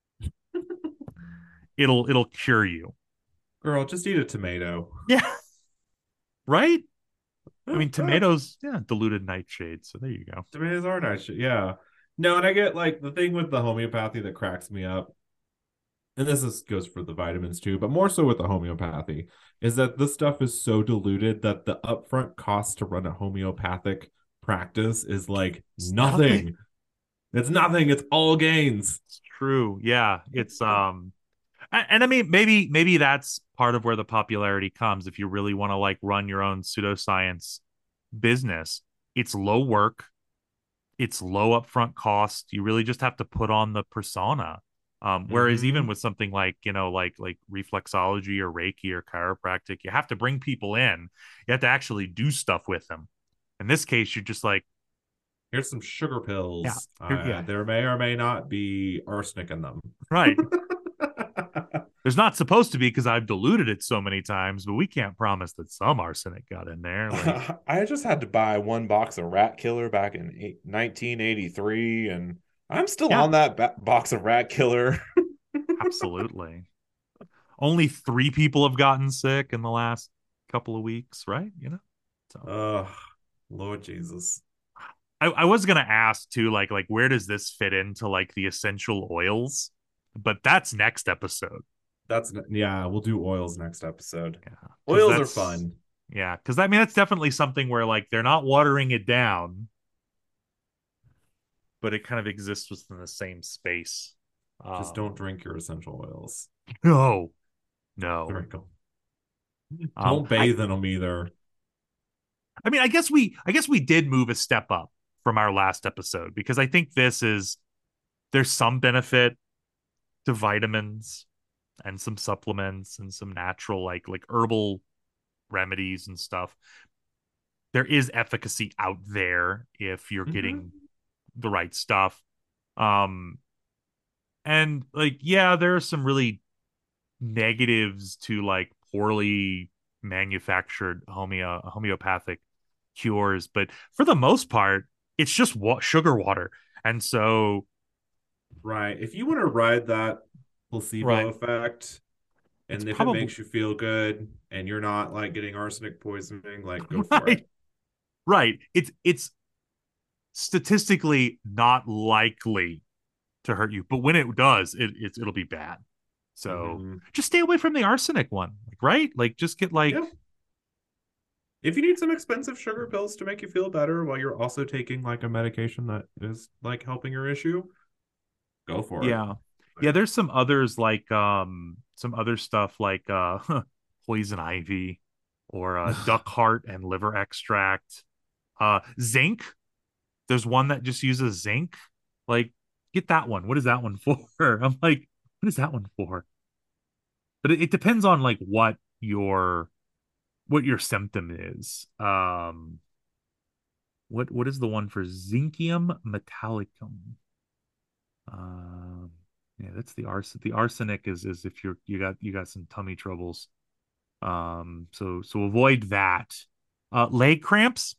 S1: it'll cure you.
S3: Girl, just eat a tomato.
S1: Yeah. Right? I mean, tomatoes, yeah, diluted nightshade. So there you go.
S3: Tomatoes are nice. Yeah. No, and I get like the thing with the homeopathy that cracks me up, and goes for the vitamins too, but more so with the homeopathy, is that this stuff is so diluted that the upfront cost to run a homeopathic practice is like
S1: It's nothing.
S3: nothing. It's nothing. It's all gains.
S1: It's true. Yeah. And I mean, maybe that's part of where the popularity comes. If you really want to like run your own pseudoscience business, it's low work, it's low upfront cost. You really just have to put on the persona. Whereas even
S3: Hmm.
S1: with something like, like reflexology or Reiki or chiropractic, you have to bring people in. You have to actually do stuff with them. In this case, you're just like,
S3: Here's some sugar
S1: yeah,
S3: pills.
S1: yeah,
S3: There may or may not be arsenic in them.
S1: right. There's not supposed to be because I've diluted it so many times, but we can't promise that some arsenic got in there. Like,
S2: I just had to buy one box of Rat Killer back in 1983, and I'm still
S1: yeah,
S2: on that box of Rat Killer.
S1: absolutely. Only 3 people have gotten sick in the last couple of weeks, right? So
S3: Oh, Lord Jesus.
S1: I was gonna ask too, like where does this fit into like the essential oils? But that's next episode.
S3: Yeah, we'll do oils next episode.
S1: Yeah, because
S3: Oils are
S1: that's
S3: fun.
S1: yeah, because I mean that's definitely something where like they're not watering it down, but it kind of exists within the same space.
S3: Just don't
S1: Um,
S3: drink your essential oils.
S1: no, no.
S3: Drink them.
S1: Um,
S3: Don't
S1: I
S3: bathe in them either.
S1: I mean, I guess we did move a step up from our last episode because I think there's some benefit to vitamins and some supplements and some natural like herbal remedies and stuff. There is efficacy out there if you're
S3: Hmm.
S1: getting the right stuff. Um and like yeah, there are some really negatives to like poorly manufactured homeopathic cures, but for the most part, it's just sugar water. And so,
S3: Right. If you want to ride that placebo
S1: right,
S3: effect,
S1: it's
S3: and if it
S1: probably
S3: makes you feel good and you're not like getting arsenic poisoning, like go for it.
S1: right, right. It's statistically not likely to hurt you, but when it does, it'll be bad. So
S3: Hmm.
S1: just stay away from the arsenic one, like, right? Like just get like
S3: Yeah. If you need some expensive sugar pills to make you feel better while you're also taking like a medication that is like helping your issue, go for it.
S1: yeah. Yeah, there's some others like some other stuff like poison ivy or duck heart and liver extract. Zinc. There's one that just uses zinc. Like, get that one. What is that one for? I'm like, what is that one for? But it depends on like what your symptom is. What is the one for zincium metallicum? Um, yeah, that's the arsenic. The arsenic is if you got some tummy troubles. So avoid that. Leg cramps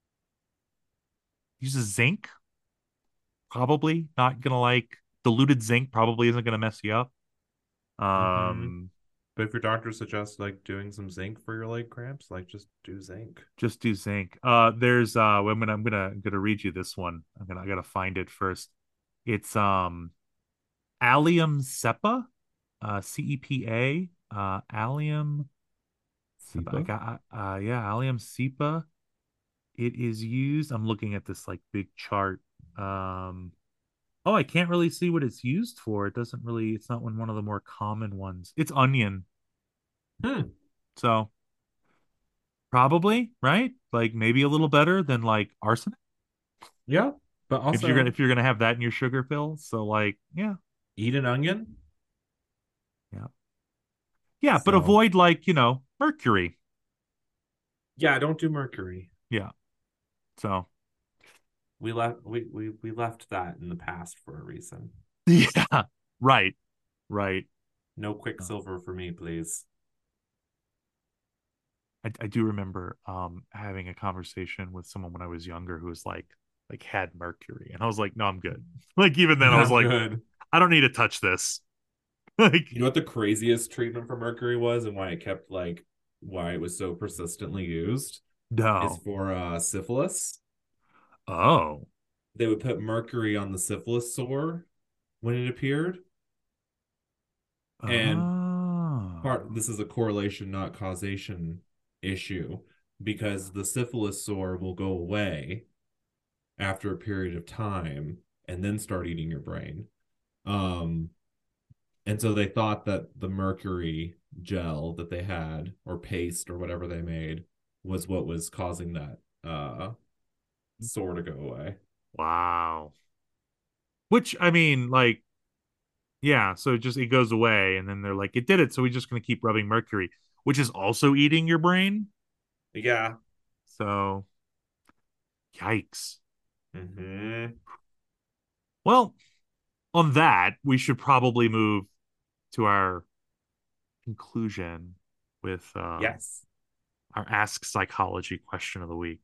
S1: uses zinc. Probably not gonna like diluted zinc. Probably isn't gonna mess you up.
S3: Hmm.
S1: Um,
S3: But if your doctor suggests like doing some zinc for your leg cramps, like just do zinc.
S1: just do zinc. There's I'm gonna read you this one. I gotta find it first. It's allium cepa, CEPA, allium cepa. I
S3: SEPA?
S1: got yeah, allium cepa. It is used. I'm looking at this like big chart. Um, oh, I can't really see what it's used for. It doesn't really. It's not one of the more common ones. It's onion.
S3: Hmm.
S1: So probably right. Like maybe a little better than like arsenic
S3: Yeah. But
S1: if you're gonna
S3: also
S1: if you're gonna have that in your sugar pill. So like yeah,
S3: eat an onion.
S1: yeah, yeah. But
S3: So
S1: avoid like mercury.
S3: yeah, don't do mercury.
S1: Yeah. So
S3: we left that in the past for a reason.
S1: Yeah, right, right.
S3: No
S1: Uh,
S3: Quicksilver for me, please.
S1: I do remember having a conversation with someone when I was younger who was like had mercury, and I was like, no, I'm good. Like even then, I was
S3: I'm
S1: like,
S3: good.
S1: I don't need to touch this. Like
S3: You know what the craziest treatment for mercury was, and why it was so persistently used is
S1: no.
S3: for syphilis.
S1: Oh.
S3: They would put mercury on the syphilis sore when it appeared, and
S1: Oh.
S3: this is a correlation, not causation issue, because the syphilis sore will go away after a period of time and then start eating your brain. Um, and so they thought that the mercury gel that they had, or paste, or whatever they made, was what was causing that sore to go away.
S1: Wow. Which I mean, like, yeah, so it goes away, and then they're like, it did it, so we're just gonna keep rubbing mercury, which is also eating your brain.
S3: Yeah.
S1: So yikes.
S3: Mm-hmm.
S1: Well, on that, we should probably move to our conclusion with
S3: Yes.
S1: our Ask Psychology question of the week.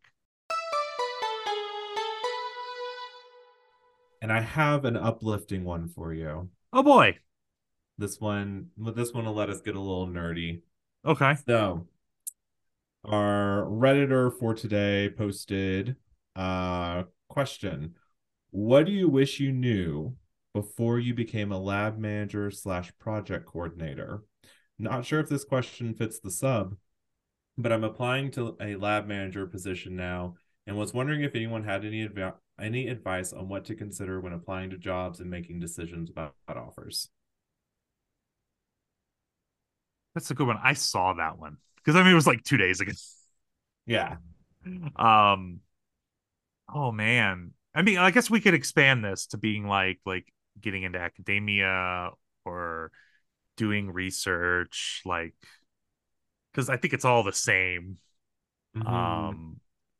S3: And I have an uplifting one for you.
S1: Oh boy.
S3: This one will let us get a little nerdy.
S1: Okay.
S3: So, our Redditor for today posted question. What do you wish you knew before you became a lab manager slash project coordinator? Not sure if this question fits the sub, but I'm applying to a lab manager position now and was wondering if anyone had any advice on what to consider when applying to jobs and making decisions about offers.
S1: That's a good one. I saw that one because I mean it was like 2 days ago.
S3: Yeah.
S1: Um, oh man. I mean, I guess we could expand this to being like getting into academia or doing research, like because I think it's all the same.
S3: Mm-hmm.
S1: Um,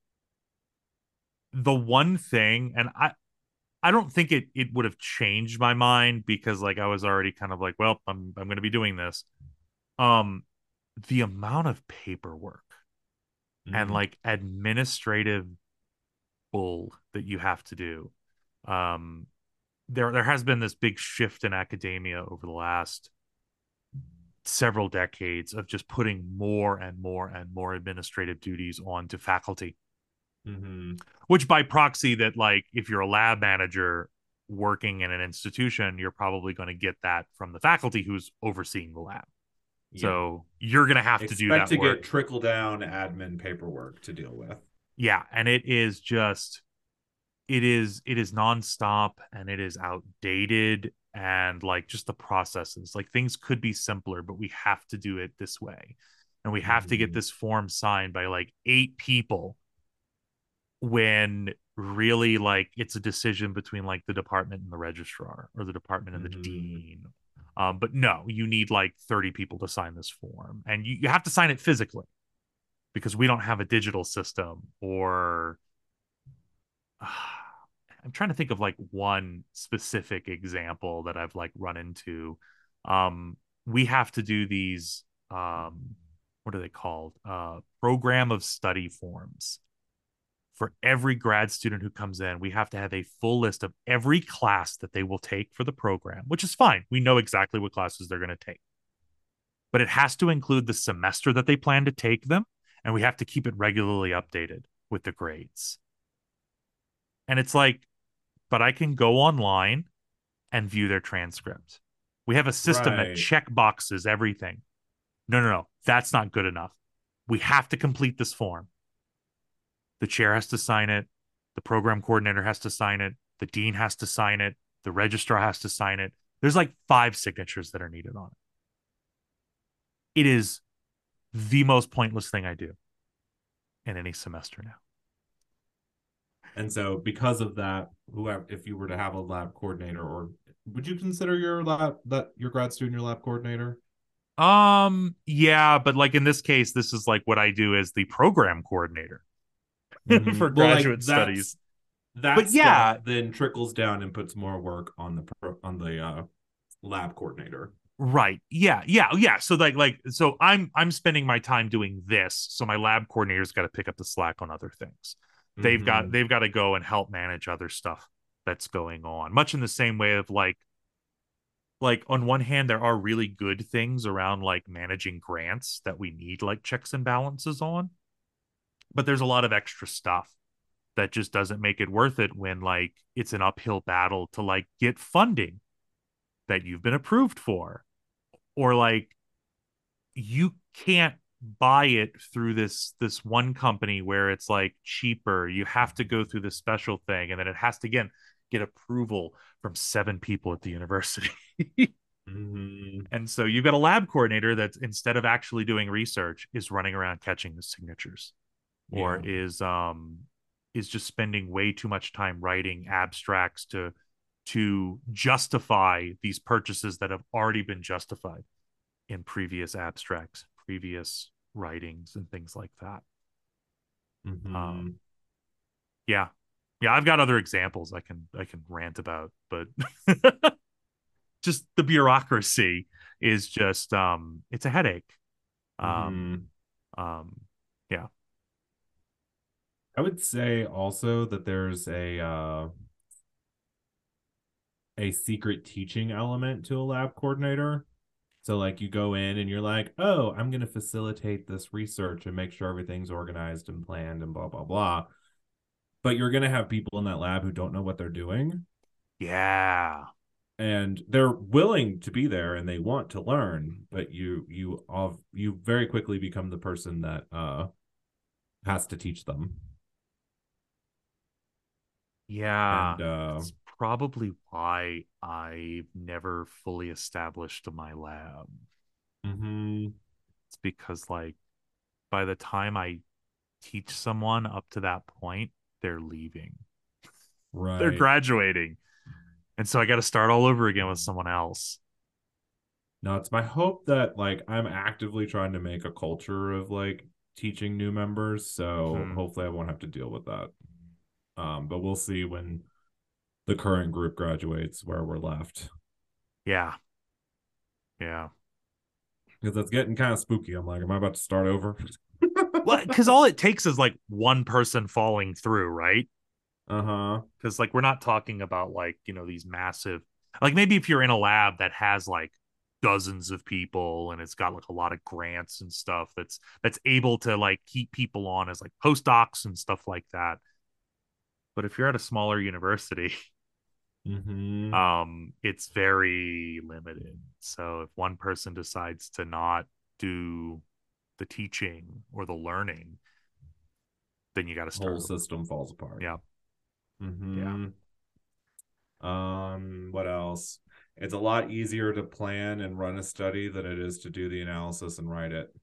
S1: the one thing, and I don't think it would have changed my mind because like I was already kind of like, well, I'm going to be doing this. Um, the amount of paperwork and
S3: Mm.
S1: like administrative bull that you have to do. Um, there has been this big shift in academia over the last several decades of just putting more and more and more administrative duties onto faculty,
S3: Mm-hmm.
S1: which by proxy that like if you're a lab manager working in an institution, you're probably going to get that from the faculty who's overseeing the lab.
S3: Yeah.
S1: So you're going to have to do
S3: Expect
S1: that
S3: to
S1: work.
S3: get trickle down admin paperwork to deal with.
S1: Yeah, and it is just it is nonstop and it is outdated, and like just the processes, like things could be simpler, but we have to do it this way, and we have to get
S3: Mm-hmm.
S1: this form signed by like 8 people when really like it's a decision between like the department and the registrar or the department and the
S3: Mm-hmm.
S1: dean. But no, you need like 30 people to sign this form, and you have to sign it physically because we don't have a digital system or I'm trying to think of like one specific example that I've like run into. We have to do these what are they called? Program of study forms. For every grad student who comes in, we have to have a full list of every class that they will take for the program, which is fine. We know exactly what classes they're going to take. But it has to include the semester that they plan to take them, and we have to keep it regularly updated with the grades. And it's like, but I can go online and view their transcript. We have a system that
S3: Right.
S1: check boxes everything. No, no, no. That's not good enough. We have to complete this form. The chair has to sign it. The program coordinator has to sign it. The dean has to sign it. The registrar has to sign it. There's like 5 signatures that are needed on it. It is the most pointless thing I do in any semester now.
S3: And so because of that, whoever, if you were to have a lab coordinator, or would you consider your grad student your lab coordinator?
S1: Yeah, but like in this case, this is like what I do as the program coordinator for
S3: Mm-hmm. Well, like
S1: graduate
S3: that's
S1: studies.
S3: that
S1: But yeah,
S3: stuff then trickles down and puts more work on the lab coordinator.
S1: right. Yeah. So so I'm spending my time doing this. So my lab coordinator's got to pick up the slack on other things.
S3: Mm-hmm.
S1: They've got to go and help manage other stuff that's going on. Much in the same way of like on one hand there are really good things around like managing grants that we need like checks and balances on, but there's a lot of extra stuff that just doesn't make it worth it when like it's an uphill battle to like get funding that you've been approved for, or like you can't buy it through this one company where it's like cheaper. You have to go through this special thing, and then it has to again get approval from 7 people at the university.
S3: Mm-hmm.
S1: And so you've got a lab coordinator that's instead of actually doing research is running around catching the signatures, or
S3: Yeah.
S1: is just spending way too much time writing abstracts to justify these purchases that have already been justified in previous abstracts, previous writings, and things like that.
S3: Mm-hmm.
S1: Um, yeah, yeah, I've got other examples I can rant about, but just the bureaucracy is just it's a headache. Um,
S3: Mm-hmm.
S1: um, yeah,
S3: I would say also that there's a secret teaching element to a lab coordinator. So like you go in and you're like, "Oh, I'm going to facilitate this research and make sure everything's organized and planned and blah blah blah." But you're going to have people in that lab who don't know what they're doing,
S1: yeah,
S3: and they're willing to be there and they want to learn, but you very quickly become the person that has to teach them.
S1: yeah.
S3: And
S1: That's probably why I've never fully established my lab.
S3: mhm,
S1: It's because like by the time I teach someone up to that point, they're leaving. They're
S3: right.
S1: graduating. And so I got to start all over again with someone else.
S3: Now it's my hope that like I'm actively trying to make a culture of like teaching new members, so
S1: Hmm.
S3: hopefully I won't have to deal with that. But we'll see when the current group graduates where we're left.
S1: Yeah. Yeah.
S3: Because it's getting kind of spooky. I'm like, am I about to start over?
S1: Well, because all it takes is like one person falling through, right?
S3: Uh-huh.
S1: Because like we're not talking about like, these massive, like maybe if you're in a lab that has like dozens of people and it's got like a lot of grants and stuff that's able to like keep people on as like postdocs and stuff like that. But if you're at a smaller university,
S3: Mm-hmm.
S1: it's very limited. So if one person decides to not do the teaching or the learning, then you got to start
S3: Whole
S1: over.
S3: system falls apart.
S1: Yeah. Yeah.
S3: Mm-hmm. What else? It's a lot easier to plan and run a study than it is to do the analysis and write it.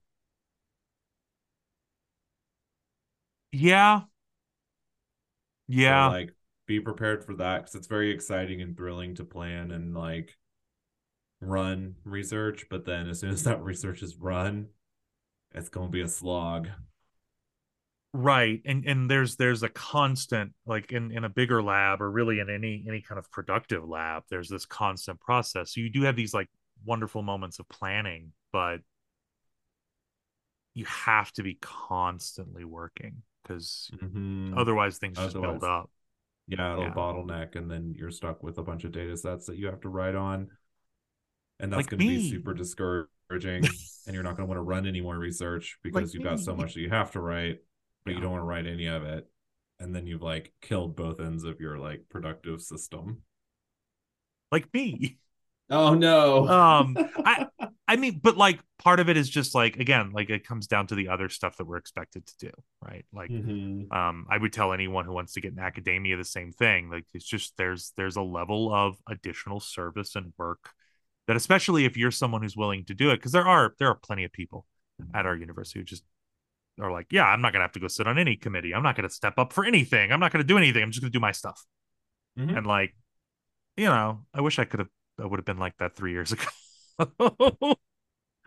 S1: Yeah.
S3: So
S1: Yeah.
S3: like be prepared for that because it's very exciting and thrilling to plan and like run research, but then as soon as that research is run, it's gonna be a slog.
S1: Right. And there's a constant like in a bigger lab or really in any kind of productive lab, there's this constant process. So you do have these like wonderful moments of planning, but you have to be constantly working because
S3: Mm-hmm.
S1: otherwise things just build
S3: Otherwise,
S1: up.
S3: yeah, it'll
S1: Yeah.
S3: bottleneck, and then you're stuck with a bunch of data sets that you have to write on, and that's
S1: Like
S3: going to be
S1: me.
S3: super discouraging. And you're not going to want to run any more research
S1: Like
S3: because you've got so
S1: me.
S3: much that you have to write, but you
S1: Yeah.
S3: don't want to write any of it. And then you've like killed both ends of your like productive system.
S1: Like me.
S3: Oh no.
S1: Um, I I mean, but like part of it is just like again, like it comes down to the other stuff that we're expected to do, right? Like
S3: Mm-hmm.
S1: I would tell anyone who wants to get in academia the same thing. Like it's just there's a level of additional service and work that especially if you're someone who's willing to do it, because there are plenty of people at our university who just are like, yeah, I'm not gonna have to go sit on any committee. I'm not gonna step up for anything. I'm not gonna do anything. I'm just gonna do my stuff.
S3: Mm-hmm.
S1: And like, I wish I would have been like that 3 years ago.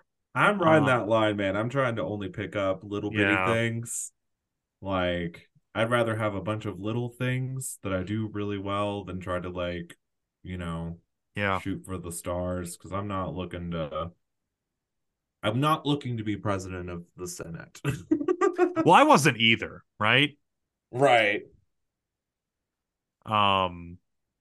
S3: I'm riding
S1: uh
S3: that line, man. I'm trying to only pick up little bitty
S1: yeah.
S3: things. Like I'd rather have a bunch of little things that I do really well than try to like, you know,
S1: Yeah.
S3: shoot for the stars because I'm not looking to be president of the Senate.
S1: Well, I wasn't either, right?
S3: Right.
S1: Um,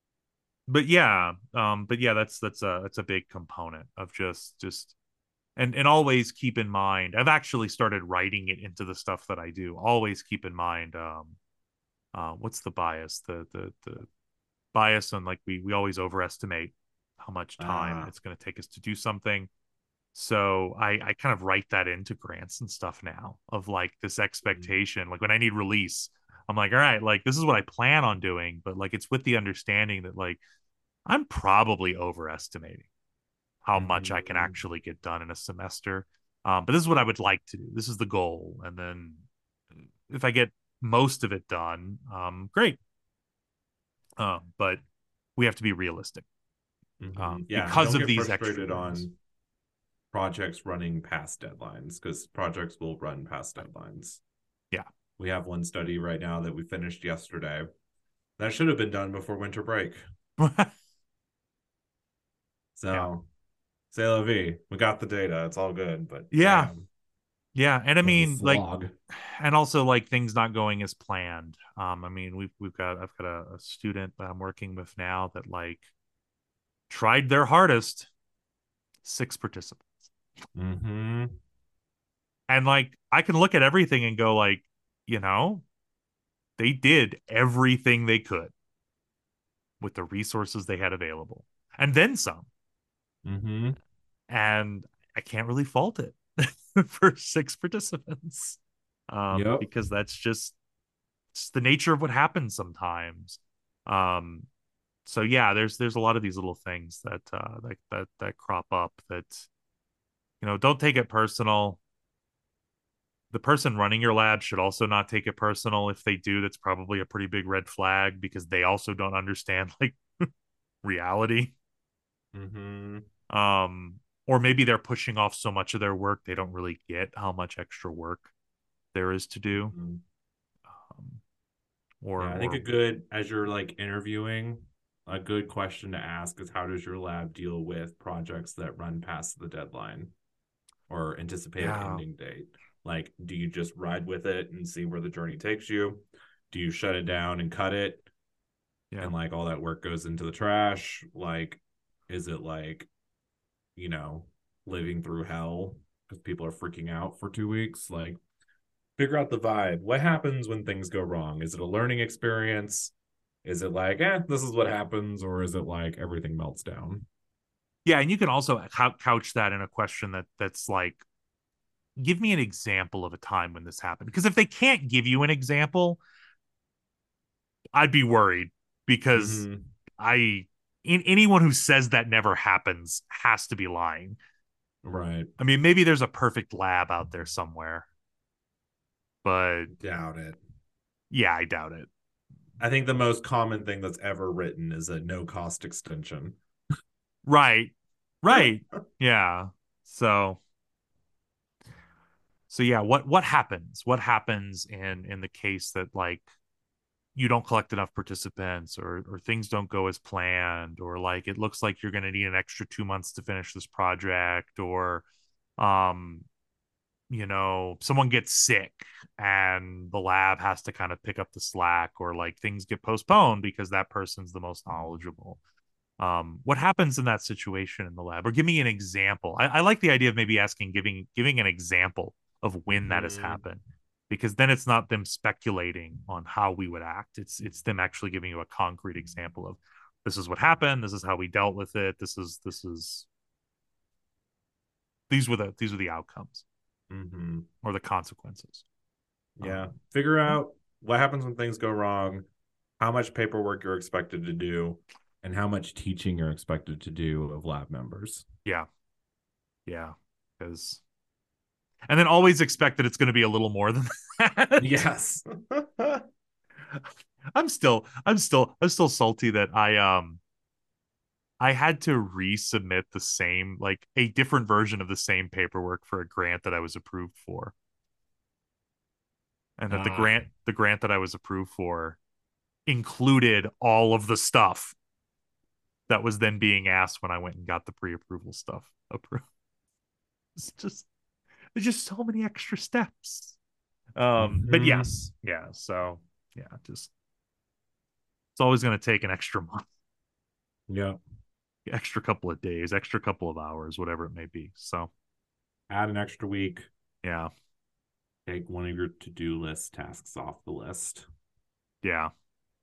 S1: but yeah, that's a big component of just and always keep in mind. I've actually started writing it into the stuff that I do. Always keep in mind, what's the bias? The bias on like we always overestimate how much time
S3: Ah.
S1: it's going to take us to do something. So I kind of write that into grants and stuff now of like this expectation. Like when I need release, I'm like, all right, like this is what I plan on doing, but like it's with the understanding that like I'm probably overestimating how much I can
S3: Mhm.
S1: actually get done in a semester. But this is what I would like to do. This is the goal. And then if I get most of it done, great. But we have to be realistic
S3: Yeah, and
S1: because
S3: don't
S1: of
S3: get
S1: these extra
S3: frustrated
S1: things.
S3: on projects running past deadlines because projects will run past deadlines.
S1: Yeah.
S3: We have one study right now that we finished yesterday that should have been done before winter break.
S1: Yeah.
S3: So, say la vie. We got the data. It's all good, but
S1: Yeah.
S3: damn,
S1: Yeah. And I
S3: it was a
S1: mean, like,
S3: slog.
S1: and also like things not going as planned. I mean, I've got a student that I'm working with now that like tried their hardest, 6 participants.
S3: Mm-hmm.
S1: And like I can look at everything and go like, they did everything they could with the resources they had available. And then some.
S3: Mm-hmm.
S1: And I can't really fault it for 6 participants.
S3: Yep.
S1: Because that's just it's the nature of what happens sometimes. Um, so yeah, there's a lot of these little things that crop up that don't take it personal. The person running your lab should also not take it personal. If they do, that's probably a pretty big red flag because they also don't understand like reality.
S3: Mm-hmm.
S1: Or maybe they're pushing off so much of their work they don't really get how much extra work there is to do.
S3: Mm-hmm.
S1: Um, or
S3: Yeah, I think
S1: or
S3: as you're like interviewing, a good question to ask is how does your lab deal with projects that run past the deadline or anticipated
S1: yeah,
S3: ending date? Like, do you just ride with it and see where the journey takes you? Do you shut it down and cut it
S1: yeah.
S3: and like all that work goes into the trash? Like, is it like, you know, living through hell because people are freaking out for 2 weeks? Like, figure out the vibe. What happens when things go wrong? Is it a learning experience? Is it like, this is what happens, or is it like everything melts down?
S1: Yeah, and you can also couch that in a question that's like, give me an example of a time when this happened. Because if they can't give you an example, I'd be worried because
S3: Mm-hmm.
S1: I anyone who says that never happens has to be lying.
S3: Right.
S1: I mean, maybe there's a perfect lab out there somewhere, but
S3: Doubt it.
S1: yeah, I doubt it.
S3: I think the most common thing that's ever written is a no cost extension.
S1: Right. Right. Yeah. So yeah, what happens? What happens in the case that like you don't collect enough participants or things don't go as planned or like it looks like you're going to need an extra 2 months to finish this project or um someone gets sick and the lab has to kind of pick up the slack or like things get postponed because that person's the most knowledgeable. What happens in that situation in the lab? Or give me an example. I like the idea of maybe asking, giving an example of when that has
S3: Mm-hmm.
S1: happened, because then it's not them speculating on how we would act. It's them actually giving you a concrete example of this is what happened. This is how we dealt with it. These were the outcomes
S3: Mm-hmm.
S1: or the consequences.
S3: Yeah.
S1: Um,
S3: Figure out what happens when things go wrong, how much paperwork you're expected to do, and how much teaching you're expected to do of lab members.
S1: yeah, yeah, because and then always expect that it's going to be a little more than that.
S3: Yes.
S1: I'm still salty that I had to resubmit the same like a different version of the same paperwork for a grant that I was approved for. and that the grant that I was approved for included all of the stuff that was then being asked when I went and got the pre-approval stuff approved. It's just there's just so many extra steps. But yes, yeah. So yeah, just it's always going to take an extra month,
S3: Yeah.
S1: extra couple of days, extra couple of hours, whatever it may be. So
S3: Add an extra week.
S1: yeah,
S3: Take one of your to-do list tasks off the list.
S1: yeah.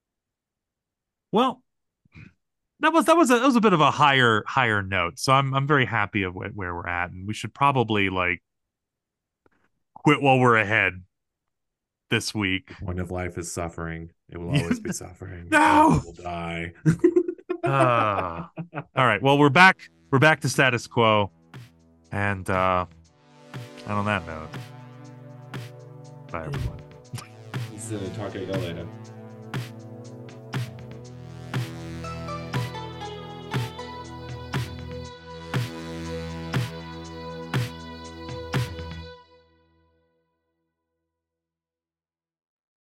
S1: Well, that was a bit of a higher note. So I'm very happy of where we're at, and we should probably like quit while we're ahead this week.
S3: Point of life is suffering. It will always be suffering.
S1: No!
S3: We'll die.
S1: All right. Well, we're back. We're back to status quo, and on that note, bye everyone.
S3: So talk to y'all later.